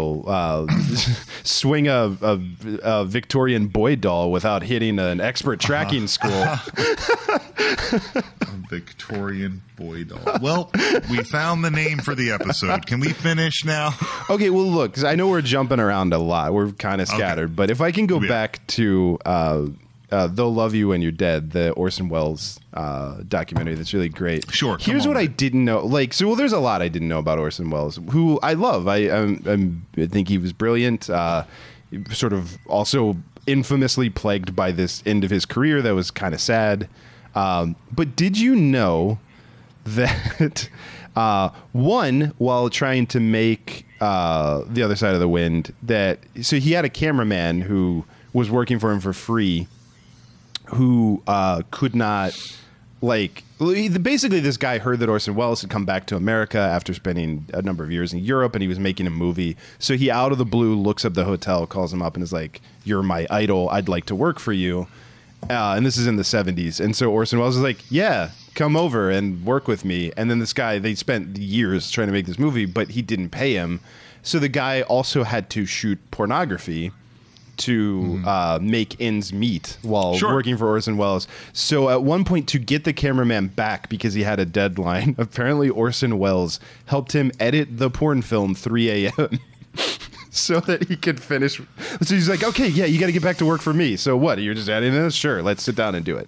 swing a Victorian boy doll without hitting an expert tracking school. Victorian boy doll. Well, we found the name for the episode. Can we finish now? Okay, well, look, 'cause I know we're jumping around a lot. We're kind of scattered. But if I can go back to They'll Love You When You're Dead, the Orson Welles documentary that's really great. Sure. Here's what I didn't know. There's a lot I didn't know about Orson Welles, who I love. I think he was brilliant. Sort of also infamously plagued by this end of his career that was kind of sad. But did you know that while trying to make The Other Side of the Wind, so he had a cameraman who was working for him for free, who could not, basically this guy heard that Orson Welles had come back to America after spending a number of years in Europe, and he was making a movie. So he, out of the blue, looks up the hotel, calls him up, and is like, "You're my idol. I'd like to work for you." And this is in the 70s. And so Orson Welles was like, "Yeah, come over and work with me." And then this guy, they spent years trying to make this movie, but he didn't pay him. So the guy also had to shoot pornography to make ends meet while working for Orson Welles. So at one point, to get the cameraman back because he had a deadline, apparently Orson Welles helped him edit the porn film 3 a.m. so that he could finish. So he's like, "Okay, yeah, you got to get back to work for me. So what? You're just adding this? Sure, let's sit down and do it."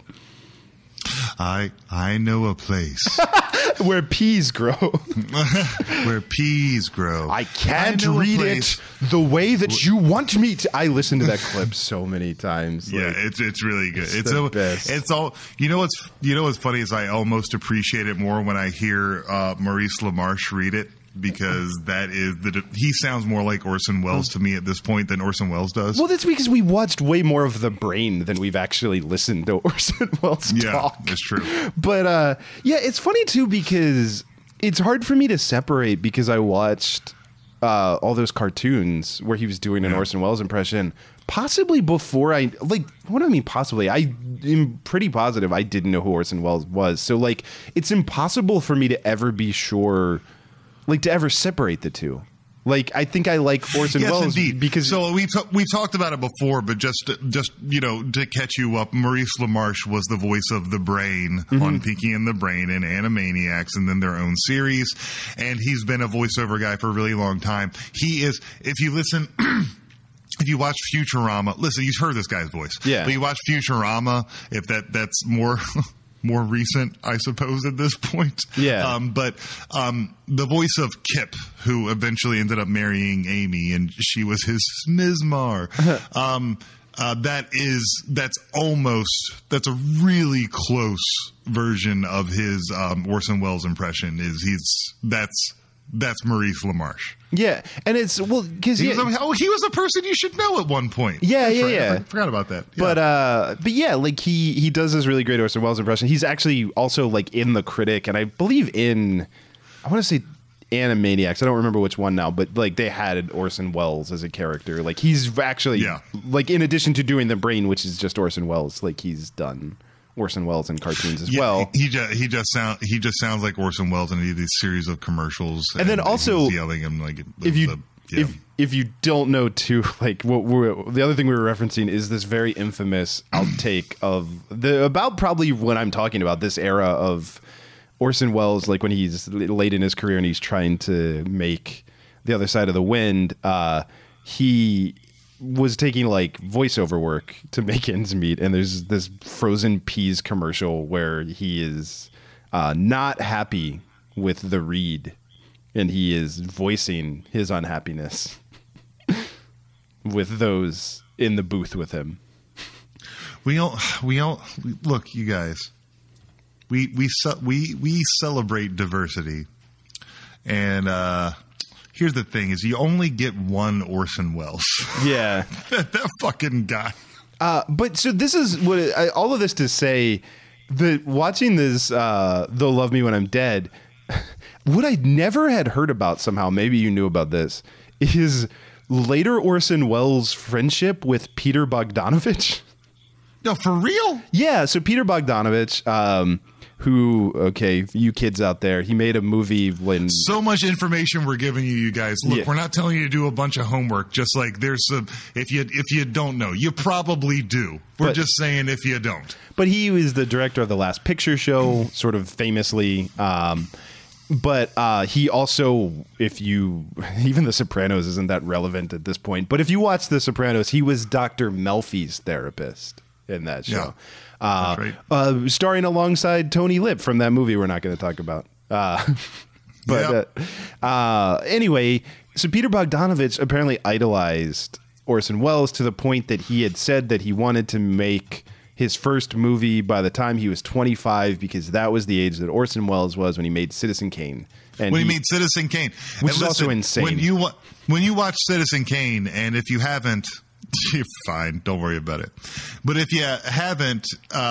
I know a place where peas grow. Where peas grow. I can't read it the way that you want me to. I listened to that clip so many times. Yeah, it's really good. It's the best. It's all. You know what's funny is I almost appreciate it more when I hear Maurice LaMarche read it. Because he sounds more like Orson Welles to me at this point than Orson Welles does. Well, that's because we watched way more of The Brain than we've actually listened to Orson Welles talk. Yeah, that's true. But it's funny too because it's hard for me to separate because I watched all those cartoons where he was doing an Orson Welles impression. Possibly before what do I mean possibly? I am pretty positive I didn't know who Orson Welles was. So it's impossible for me to ever be sure. To ever separate the two. I think I like Orson Welles because we've talked about it before, but just to catch you up, Maurice LaMarche was the voice of the Brain on Pinky and the Brain and Animaniacs, and then their own series, and he's been a voiceover guy for a really long time. He is, if you listen. if you watch Futurama, listen, you've heard this guy's voice. Yeah. But you watch Futurama, if that's more more recent, I suppose, at this point. Yeah. But the voice of Kip, who eventually ended up marrying Amy, and she was his Smizmar. That's a really close version of his Orson Welles impression. That's Maurice LaMarche. Yeah, and it's because he was a person you should know at one point. Yeah, That's yeah. I forgot about that. Yeah. But yeah, like he does this really great Orson Welles impression. He's actually also like in The Critic, and I believe I want to say Animaniacs. I don't remember which one now, but like they had Orson Welles as a character. Like he's actually like in addition to doing The Brain, which is just Orson Welles, like he's done Orson Welles in cartoons as well. He just sounds like Orson Welles in these series of commercials. And then also yelling him like if you don't know too, like the other thing we were referencing is this very infamous outtake of about probably when I'm talking about this era of Orson Welles, like when he's late in his career and he's trying to make The Other Side of the Wind. He was taking like voiceover work to make ends meet, and there's this frozen peas commercial where he is not happy with the read, and he is voicing his unhappiness with those in the booth with him. We all look, you guys. We celebrate diversity, and here's the thing: is you only get one Orson Welles. Yeah, that fucking guy. But so this is what all of this to say that watching this, They'll Love Me When I'm Dead. What I never had heard about somehow, maybe you knew about this, is later Orson Welles' friendship with Peter Bogdanovich. No, for real? Yeah. So Peter Bogdanovich, who, okay, you kids out there, he made a movie when... So much information we're giving you guys. Look, we're not telling you to do a bunch of homework. Just like there's some... If you don't know, you probably do. We're just saying if you don't. But he was the director of The Last Picture Show, sort of famously. But he also, even The Sopranos isn't that relevant at this point. But if you watch The Sopranos, he was Dr. Melfi's therapist in that show. Yeah, that's right. Starring alongside Tony Lip from that movie we're not going to talk about. Anyway, so Peter Bogdanovich apparently idolized Orson Welles to the point that he had said that he wanted to make his first movie by the time he was 25, because that was the age that Orson Welles was when he made Citizen Kane. And when he made Citizen Kane. Which is also insane. When you watch Citizen Kane, and if you haven't, you're fine. Don't worry about it. But if you haven't,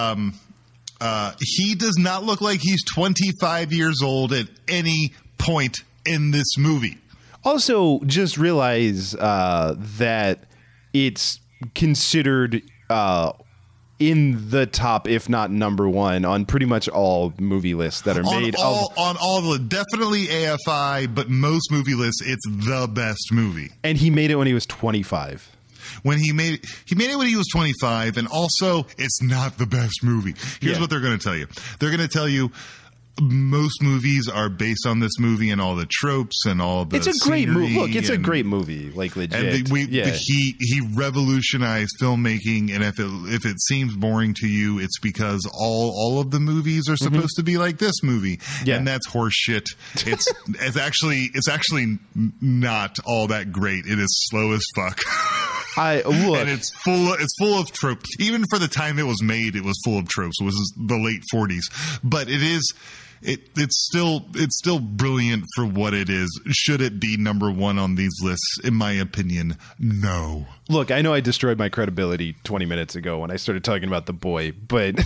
he does not look like he's 25 years old at any point in this movie. Also, just realize that it's considered in the top, if not number one, on pretty much all movie lists that are made. On all the, definitely AFI, but most movie lists, it's the best movie. And he made it when he was 25. When he made it when he was 25, and also it's not the best movie. Here's what they're going to tell you. They're going to tell you most movies are based on this movie and all the tropes and all the. It's a great movie. Look, it's a great movie, like legit. And he revolutionized filmmaking. And if it seems boring to you, it's because all of the movies are supposed to be like this movie, and that's horse shit. It's actually not all that great. It is slow as fuck. And it's full of tropes. Even for the time it was made, it was full of tropes. It was the late 40s, but it's still brilliant for what it is. Should it be number one on these lists? In my opinion, no. Look, I know I destroyed my credibility 20 minutes ago when I started talking about The Boy, but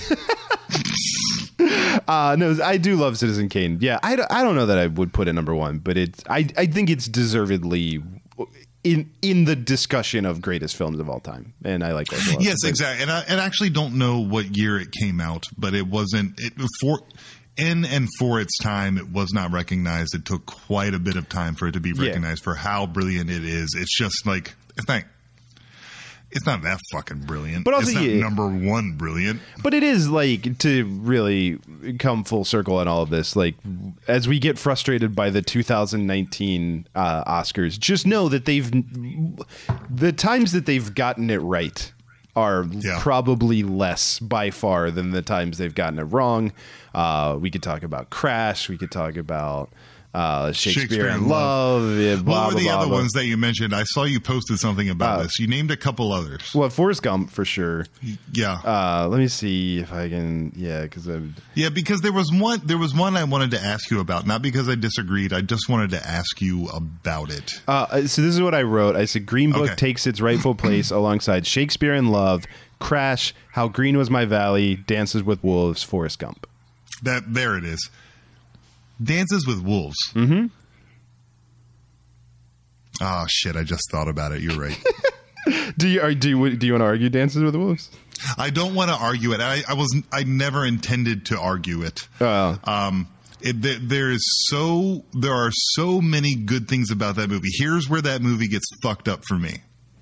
no, I do love Citizen Kane. Yeah, I don't know that I would put it number one, but I think it's deservedly in the discussion of greatest films of all time, and I like that. Yes, exactly. And I actually don't know what year it came out, but it wasn't for its time. It was not recognized. It took quite a bit of time for it to be recognized for how brilliant it is. It's just like it's not that fucking brilliant. But also, it's not number one brilliant. But it is like, to really come full circle on all of this, like as we get frustrated by the 2019 Oscars, just know that the times that they've gotten it right are probably less by far than the times they've gotten it wrong. We could talk about Crash. We could talk about Shakespeare in Love. What were the other ones that you mentioned? I saw you posted something about this. You named a couple others. Well, Forrest Gump for sure. Yeah. Let me see if I can. Yeah, because there was one. There was one I wanted to ask you about. Not because I disagreed. I just wanted to ask you about it. So this is what I wrote. I said Green Book takes its rightful place alongside Shakespeare in Love, Crash, How Green Was My Valley, Dances with Wolves, Forrest Gump. There it is. Dances with Wolves. Mm-hmm. Oh shit! I just thought about it. You're right. Do you want to argue Dances with Wolves? I don't want to argue it. I never intended to argue it. There are so many good things about that movie. Here's where that movie gets fucked up for me.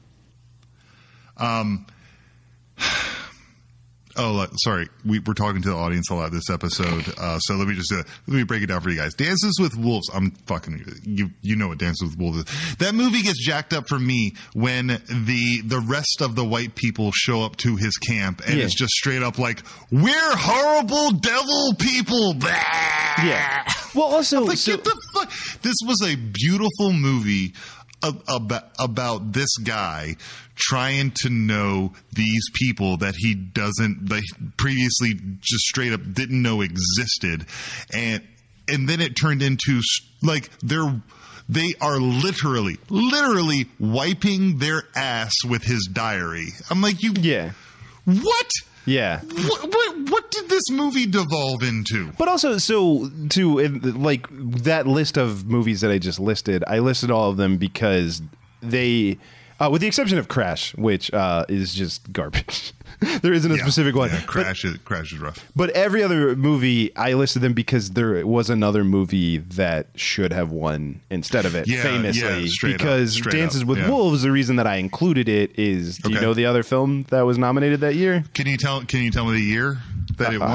Sorry. We're talking to the audience a lot this episode. So let me break it down for you guys. Dances with Wolves. I'm fucking you know what Dances with Wolves is. That movie gets jacked up for me when the rest of the white people show up to his camp and it's just straight up like, we're horrible devil people. Blah. Yeah. Well, also, like, get the fuck. This was a beautiful movie about this guy trying to know these people that he previously just straight up didn't know existed, and then it turned into like they are literally wiping their ass with his diary. I'm like, what? Yeah. What did this movie devolve into? But also, like that list of movies that I just listed, I listed all of them because they, with the exception of Crash, which is just garbage. There isn't a specific one. Yeah, Crash is rough. But every other movie, I listed them because there was another movie that should have won instead of it, famously. Because Dances with Wolves, the reason that I included it is, do you know the other film that was nominated that year? Can you tell me the year that it won?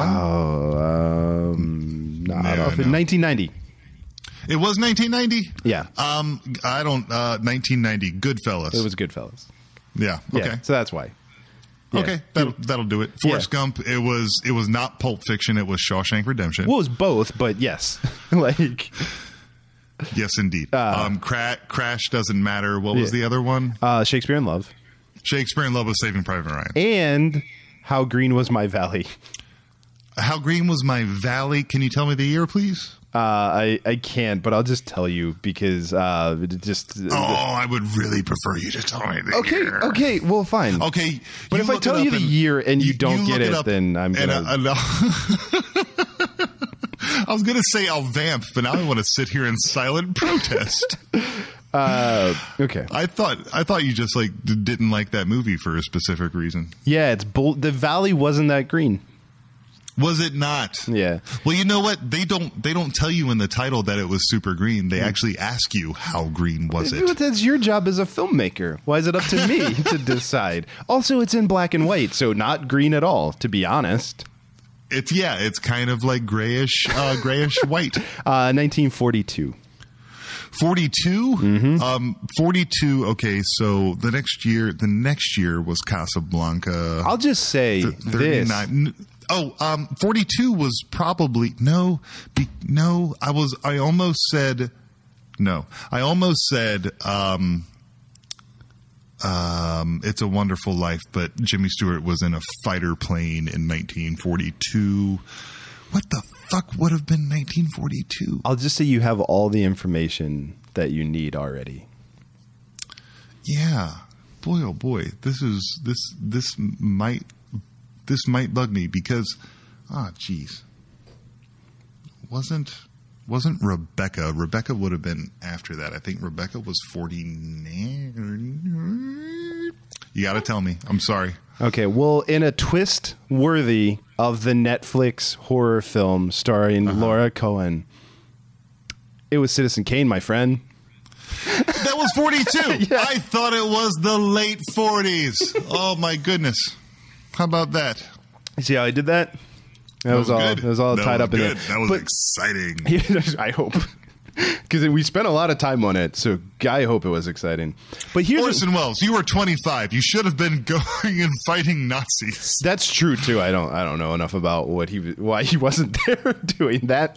1990. It was 1990? Yeah. 1990, Goodfellas. It was Goodfellas. Yeah. Okay. Yeah, so that's why. Yeah. Okay, that'll do it. Forrest Gump. It was not Pulp Fiction. It was Shawshank Redemption. Well, it was both, but yes, yes, indeed. Crash doesn't matter. What was the other one? Shakespeare in Love. Shakespeare in Love was Saving Private Ryan. And How Green Was My Valley. How Green Was My Valley? Can you tell me the year, please? I can't, but I'll just tell you because I would really prefer you to tell me the year. Okay, well, fine. Okay, but if I tell you the year and you don't get it, then I'm gonna. I was gonna say I'll vamp, but now I want to sit here in silent protest. Okay. I thought you just didn't like that movie for a specific reason. Yeah, it's the valley wasn't that green. Was it not? Yeah. Well, you know what? They don't tell you in the title that it was super green. They actually ask you how green was it. That's your job as a filmmaker. Why is it up to me to decide? Also, it's in black and white, so not green at all, to be honest. It's kind of like grayish white. 1942. 42? Mm-hmm. 42. Okay, so the next year was Casablanca. I'll just say 39. 42 was probably I almost said It's a Wonderful Life, but Jimmy Stewart was in a fighter plane in 1942. What the fuck would have been 1942? I'll just say you have all the information that you need already. Yeah. Boy, oh boy. This might bug me because, geez. Wasn't Rebecca. Rebecca would have been after that. I think Rebecca was 49. You got to tell me. I'm sorry. Okay, well, in a twist worthy of the Netflix horror film starring Laura Cohen, it was Citizen Kane, my friend. That was 42. I thought it was the late 40s. Oh my goodness. How about that? You see how I did that? That was all. good. That was all That tied was up in good. it. That was But- exciting. I hope. Because we spent a lot of time on it, so I hope it was exciting. But here's Orson Welles, you were 25. You should have been going and fighting Nazis. that's true too. I don't know enough about why he wasn't there doing that.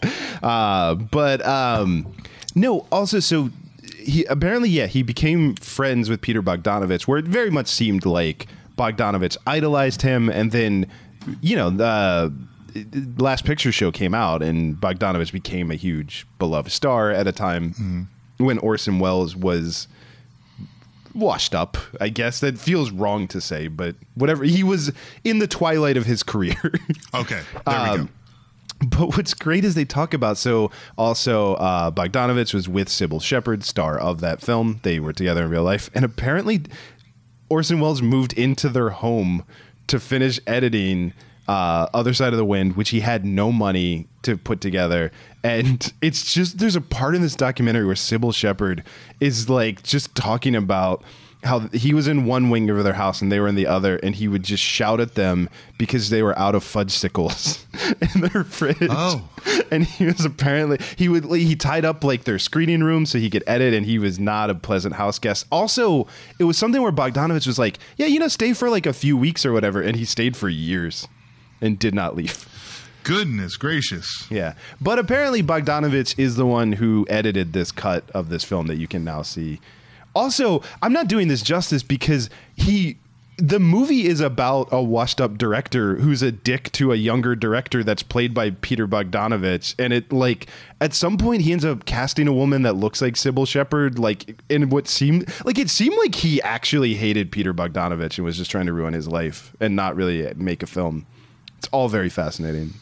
No. Also, so he apparently he became friends with Peter Bogdanovich, where it very much seemed like Bogdanovich idolized him, and then the Last Picture Show came out, and Bogdanovich became a huge beloved star at a time when Orson Welles was washed up. I guess that feels wrong to say, but whatever. He was in the twilight of his career. Okay, there we go. But what's great is they talk about, so also Bogdanovich was with Sybil Shepherd, star of that film. They were together in real life, and apparently Orson Welles moved into their home to finish editing Other Side of the Wind, which he had no money to put together. And it's just, there's a part in this documentary where Sybil Shepherd is like just talking about how he was in one wing of their house and they were in the other, and he would just shout at them because they were out of fudgesicles in their fridge. Oh. And he was apparently, he tied up like their screening room so he could edit, and he was not a pleasant house guest. Also, it was something where Bogdanovich was like, stay for like a few weeks or whatever, and he stayed for years and did not leave. Goodness gracious. Yeah. But apparently Bogdanovich is the one who edited this cut of this film that you can now see. Also, I'm not doing this justice because the movie is about a washed up director who's a dick to a younger director that's played by Peter Bogdanovich. And it at some point he ends up casting a woman that looks like Sybil Shepherd, in what seemed like he actually hated Peter Bogdanovich and was just trying to ruin his life and not really make a film. It's all very fascinating.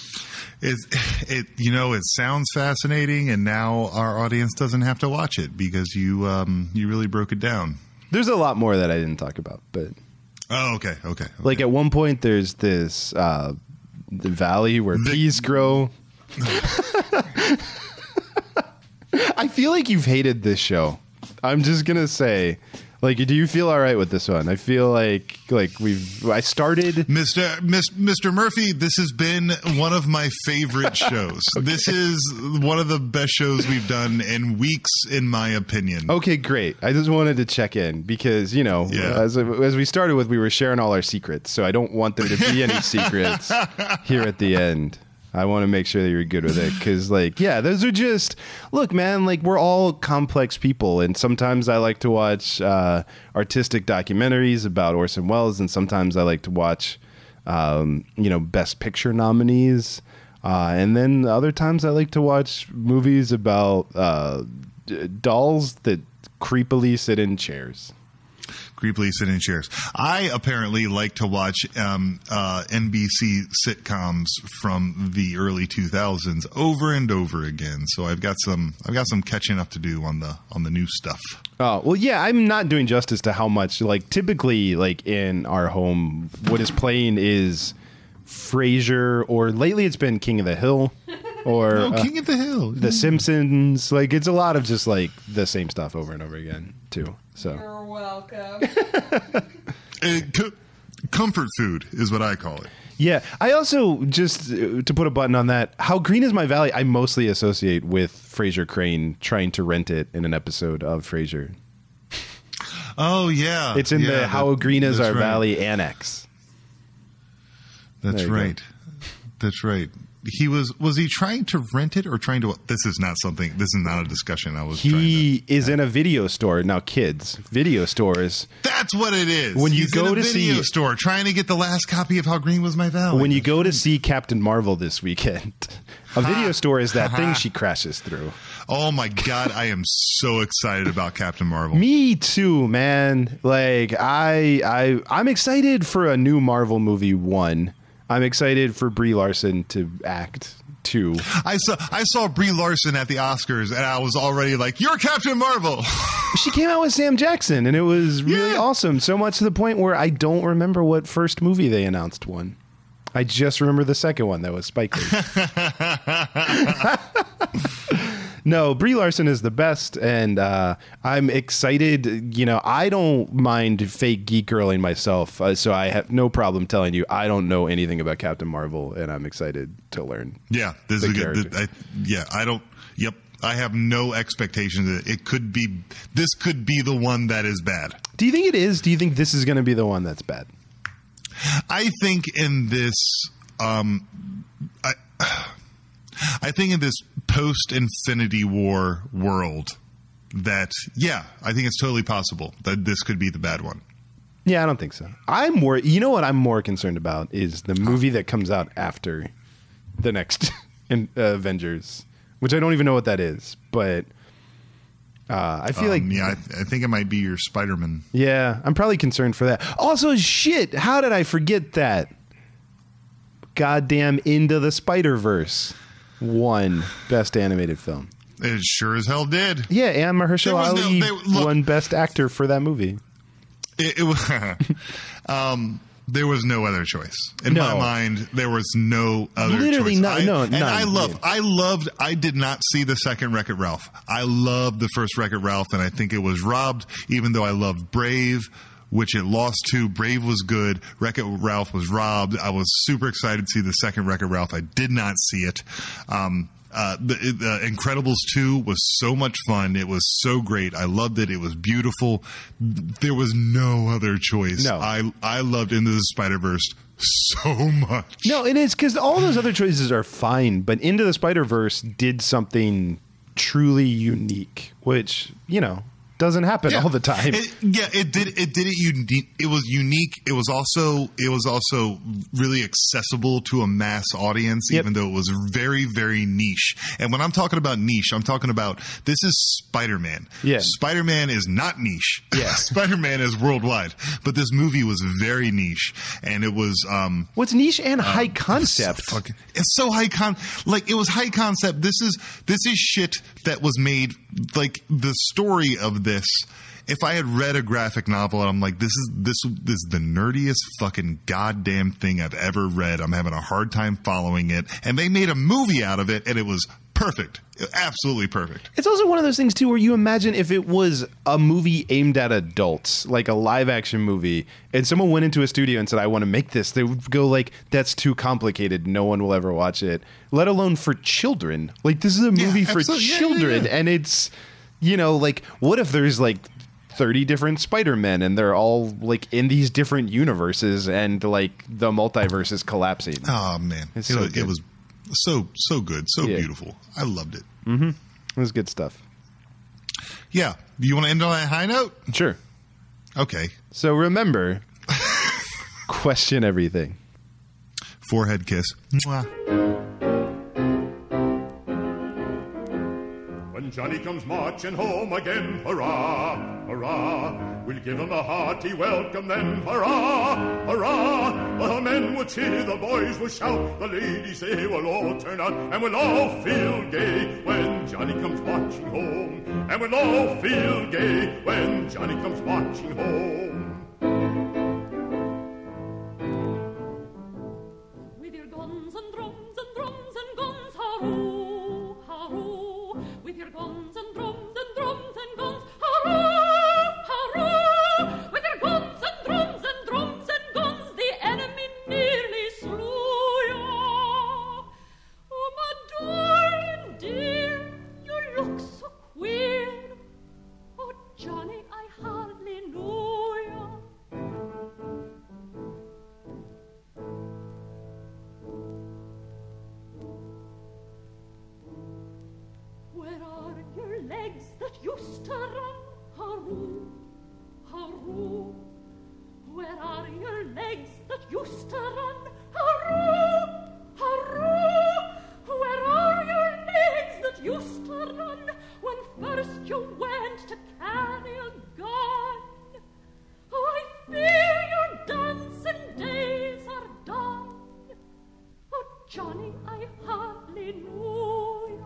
It sounds fascinating, and now our audience doesn't have to watch it because you really broke it down. There's a lot more that I didn't talk about, but okay. Like at one point, there's this the valley where peas grow. I feel like you've hated this show. I'm just gonna say, do you feel all right with this one? I feel like I started. Mr. Murphy, this has been one of my favorite shows. Okay. This is one of the best shows we've done in weeks, in my opinion. Okay, great. I just wanted to check in because, as we started with, we were sharing all our secrets. So I don't want there to be any secrets here at the end. I want to make sure that you're good with it because, those are just, look, man, we're all complex people. And sometimes I like to watch artistic documentaries about Orson Welles, and sometimes I like to watch, Best Picture nominees. And then other times I like to watch movies about dolls that creepily sit in chairs. I apparently like to watch NBC sitcoms from the early 2000s over and over again. So I've got some catching up to do on the new stuff. Oh, well, yeah, I'm not doing justice to how much, typically, in our home, what is playing is Frasier, or lately it's been King of the Hill. Or King of the Hill. The Simpsons. It's a lot of just the same stuff over and over again, too. So you're welcome. Comfort food is what I call it. Yeah. I also, just to put a button on that, How Green Is My Valley, I mostly associate with Frasier Crane trying to rent it in an episode of Frasier. Oh, yeah. It's in the How Green Is Our Valley annex. That's right. That's right. Was he trying to rent it or trying to? This is not a discussion I was. He is in a video store now. Kids, video stores. That's what it is. When you go to see a video store, trying to get the last copy of How Green Was My Valley. When you go to see Captain Marvel this weekend, a video store is that thing she crashes through. Oh my God, I am so excited about Captain Marvel. Me too, man. I'm excited for a new Marvel movie. I'm excited for Brie Larson to act, too. I saw Brie Larson at the Oscars, and I was already like, you're Captain Marvel! She came out with Sam Jackson, and it was really awesome. So much to the point where I don't remember what first movie they announced won. I just remember the second one that was Spike Lee. No, Brie Larson is the best, and I'm excited. You know, I don't mind fake geek girling myself, so I have no problem telling you I don't know anything about Captain Marvel, and I'm excited to learn. Yeah, this is a good. character. I don't. Yep, I have no expectation that it could be. This could be the one that is bad. Do you think it is? Do you think this is going to be the one that's bad? I think in this. I think in this post-Infinity War world that, yeah, I think it's totally possible that this could be the bad one. Yeah, I don't think so. I'm more. You know what I'm more concerned about is the movie that comes out after the next Avengers, which I don't even know what that is, but I feel like... Yeah, I think it might be your Spider-Man. Yeah, I'm probably concerned for that. Also, shit, how did I forget that? Goddamn Into the Spider-Verse won Best Animated Film. It sure as hell did. Yeah, and Mahershala Ali won Best Actor for that movie. There was no other choice. In my mind, there was no other Literally choice. I did not see the second Wreck-It Ralph. I loved the first Wreck-It Ralph, and I think it was robbed, even though I loved Brave, which it lost to. Brave was good. Wreck-It Ralph was robbed. I was super excited to see the second Wreck-It Ralph. I did not see it. The Incredibles 2 was so much fun. It was so great. I loved it. It was beautiful. There was no other choice. No. I loved Into the Spider-Verse so much. No, it is because all those other choices are fine, but Into the Spider-Verse did something truly unique, which, you know, doesn't happen all the time. It did it unique. It was unique. It was also really accessible to a mass audience, even though it was very, very niche. And when I'm talking about niche, I'm talking about this is Spider-Man. Yeah. Spider-Man is not niche. Yeah. Spider-Man is worldwide. But this movie was very niche, and it was what's niche and high concept. It's so high it was high concept. This is shit that was made, like the story of this. If I had read a graphic novel and I'm like, this is the nerdiest fucking goddamn thing I've ever read. I'm having a hard time following it. And they made a movie out of it, and it was perfect. Absolutely perfect. It's also one of those things too where you imagine if it was a movie aimed at adults, like a live action movie, and someone went into a studio and said, I want to make this, they would go like, that's too complicated, no one will ever watch it, let alone for children. Like, this is a movie for children. And it's, you know, like, what if there's like 30 different Spider-Men and they're all like in these different universes and like the multiverse is collapsing? Oh man, it was so good, so beautiful. I loved it. Mm-hmm. It was good stuff. Yeah. Do you want to end on that high note? Sure. Okay. So remember, question everything. Forehead kiss. Mwah. When Johnny comes marching home again, hurrah, hurrah, we'll give him a hearty welcome then, hurrah, hurrah. The men will cheer, the boys will shout, the ladies they will all turn out, and we'll all feel gay when Johnny comes marching home. And we'll all feel gay when Johnny comes marching home. With your guns and drums and guns, hurroo, hurroo. With your guns and drums and guns, hurroo, hurroo. With your guns and drums and guns, the enemy nearly slew ya. Oh, my darling dear, you look so queer. Oh, Johnny, I hardly know ya. Where are your legs that used to run? Hurroo, hurroo. Where are your legs that used to run? Hurroo, hurroo. Where are your legs that used to run when first you went to carry a gun? Oh, I fear your dancing days are done. Oh, Johnny, I hardly know ya.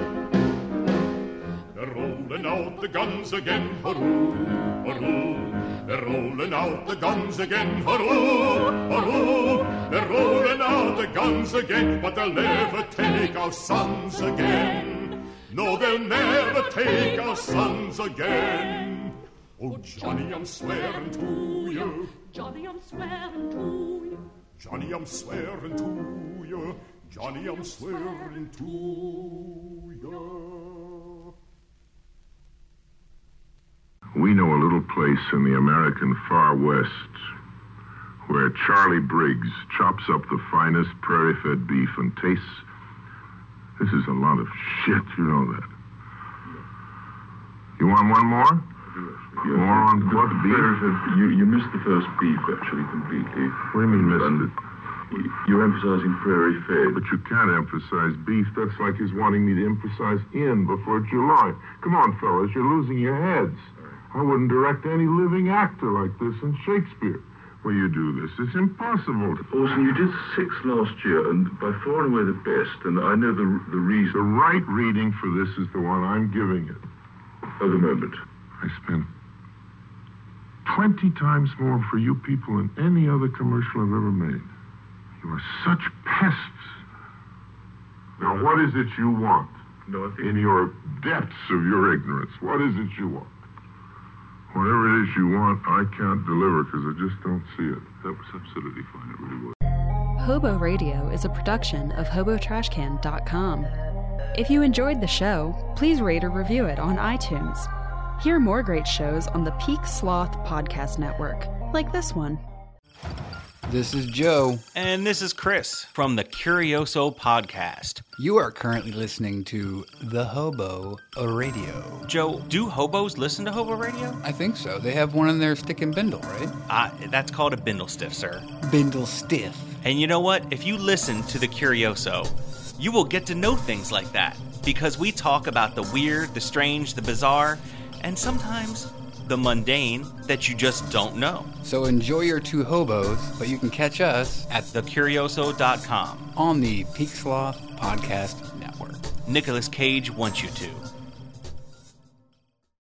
They're rolling out the guns again, hurroo, hurroo. they're rolling out the guns again. Hurrah, hurrah, they're rolling out the guns again, but they'll never take our sons again. No, they'll never take our sons again. Oh, Johnny, I'm swearing to you. Johnny, I'm swearing to you. Johnny, I'm swearing to you. Johnny, I'm swearing to you. We know a little place in the American far west where Charlie Briggs chops up the finest prairie-fed beef and tastes. This is a lot of shit, you know that. You want one more? More on what beef? You missed the first beef, actually, completely. What do you mean missed it? You're emphasizing prairie-fed. But you can't emphasize beef. That's like his wanting me to emphasize in before July. Come on, fellas, you're losing your heads. I wouldn't direct any living actor like this in Shakespeare. Well, you do this. It's impossible. Orson, you did 6 last year, and by far and away the best, and I know the reason. The right reading for this is the one I'm giving it. At the moment. I spent 20 times more for you people than any other commercial I've ever made. You are such pests. Now, what is it you want? No, I think... In your depths of your ignorance, what is it you want? Whatever it is you want, I can't deliver because I just don't see it. That was absolutely fine. It really was. Hobo Radio is a production of HoboTrashCan.com. If you enjoyed the show, please rate or review it on iTunes. Hear more great shows on the Peak Sloth Podcast Network, like this one. This is Joe. And this is Chris from the Curioso Podcast. You are currently listening to The Hobo Radio. Joe, do hobos listen to Hobo Radio? I think so. They have one in their stick and bindle, right? That's called a bindle stiff, sir. Bindle stiff. And you know what? If you listen to the Curioso, you will get to know things like that. Because we talk about the weird, the strange, the bizarre, and sometimes the mundane that you just don't know. So enjoy your 2 hobos, but you can catch us at thecurioso.com on the Peak Sloth Podcast Network. Nicolas Cage wants you to.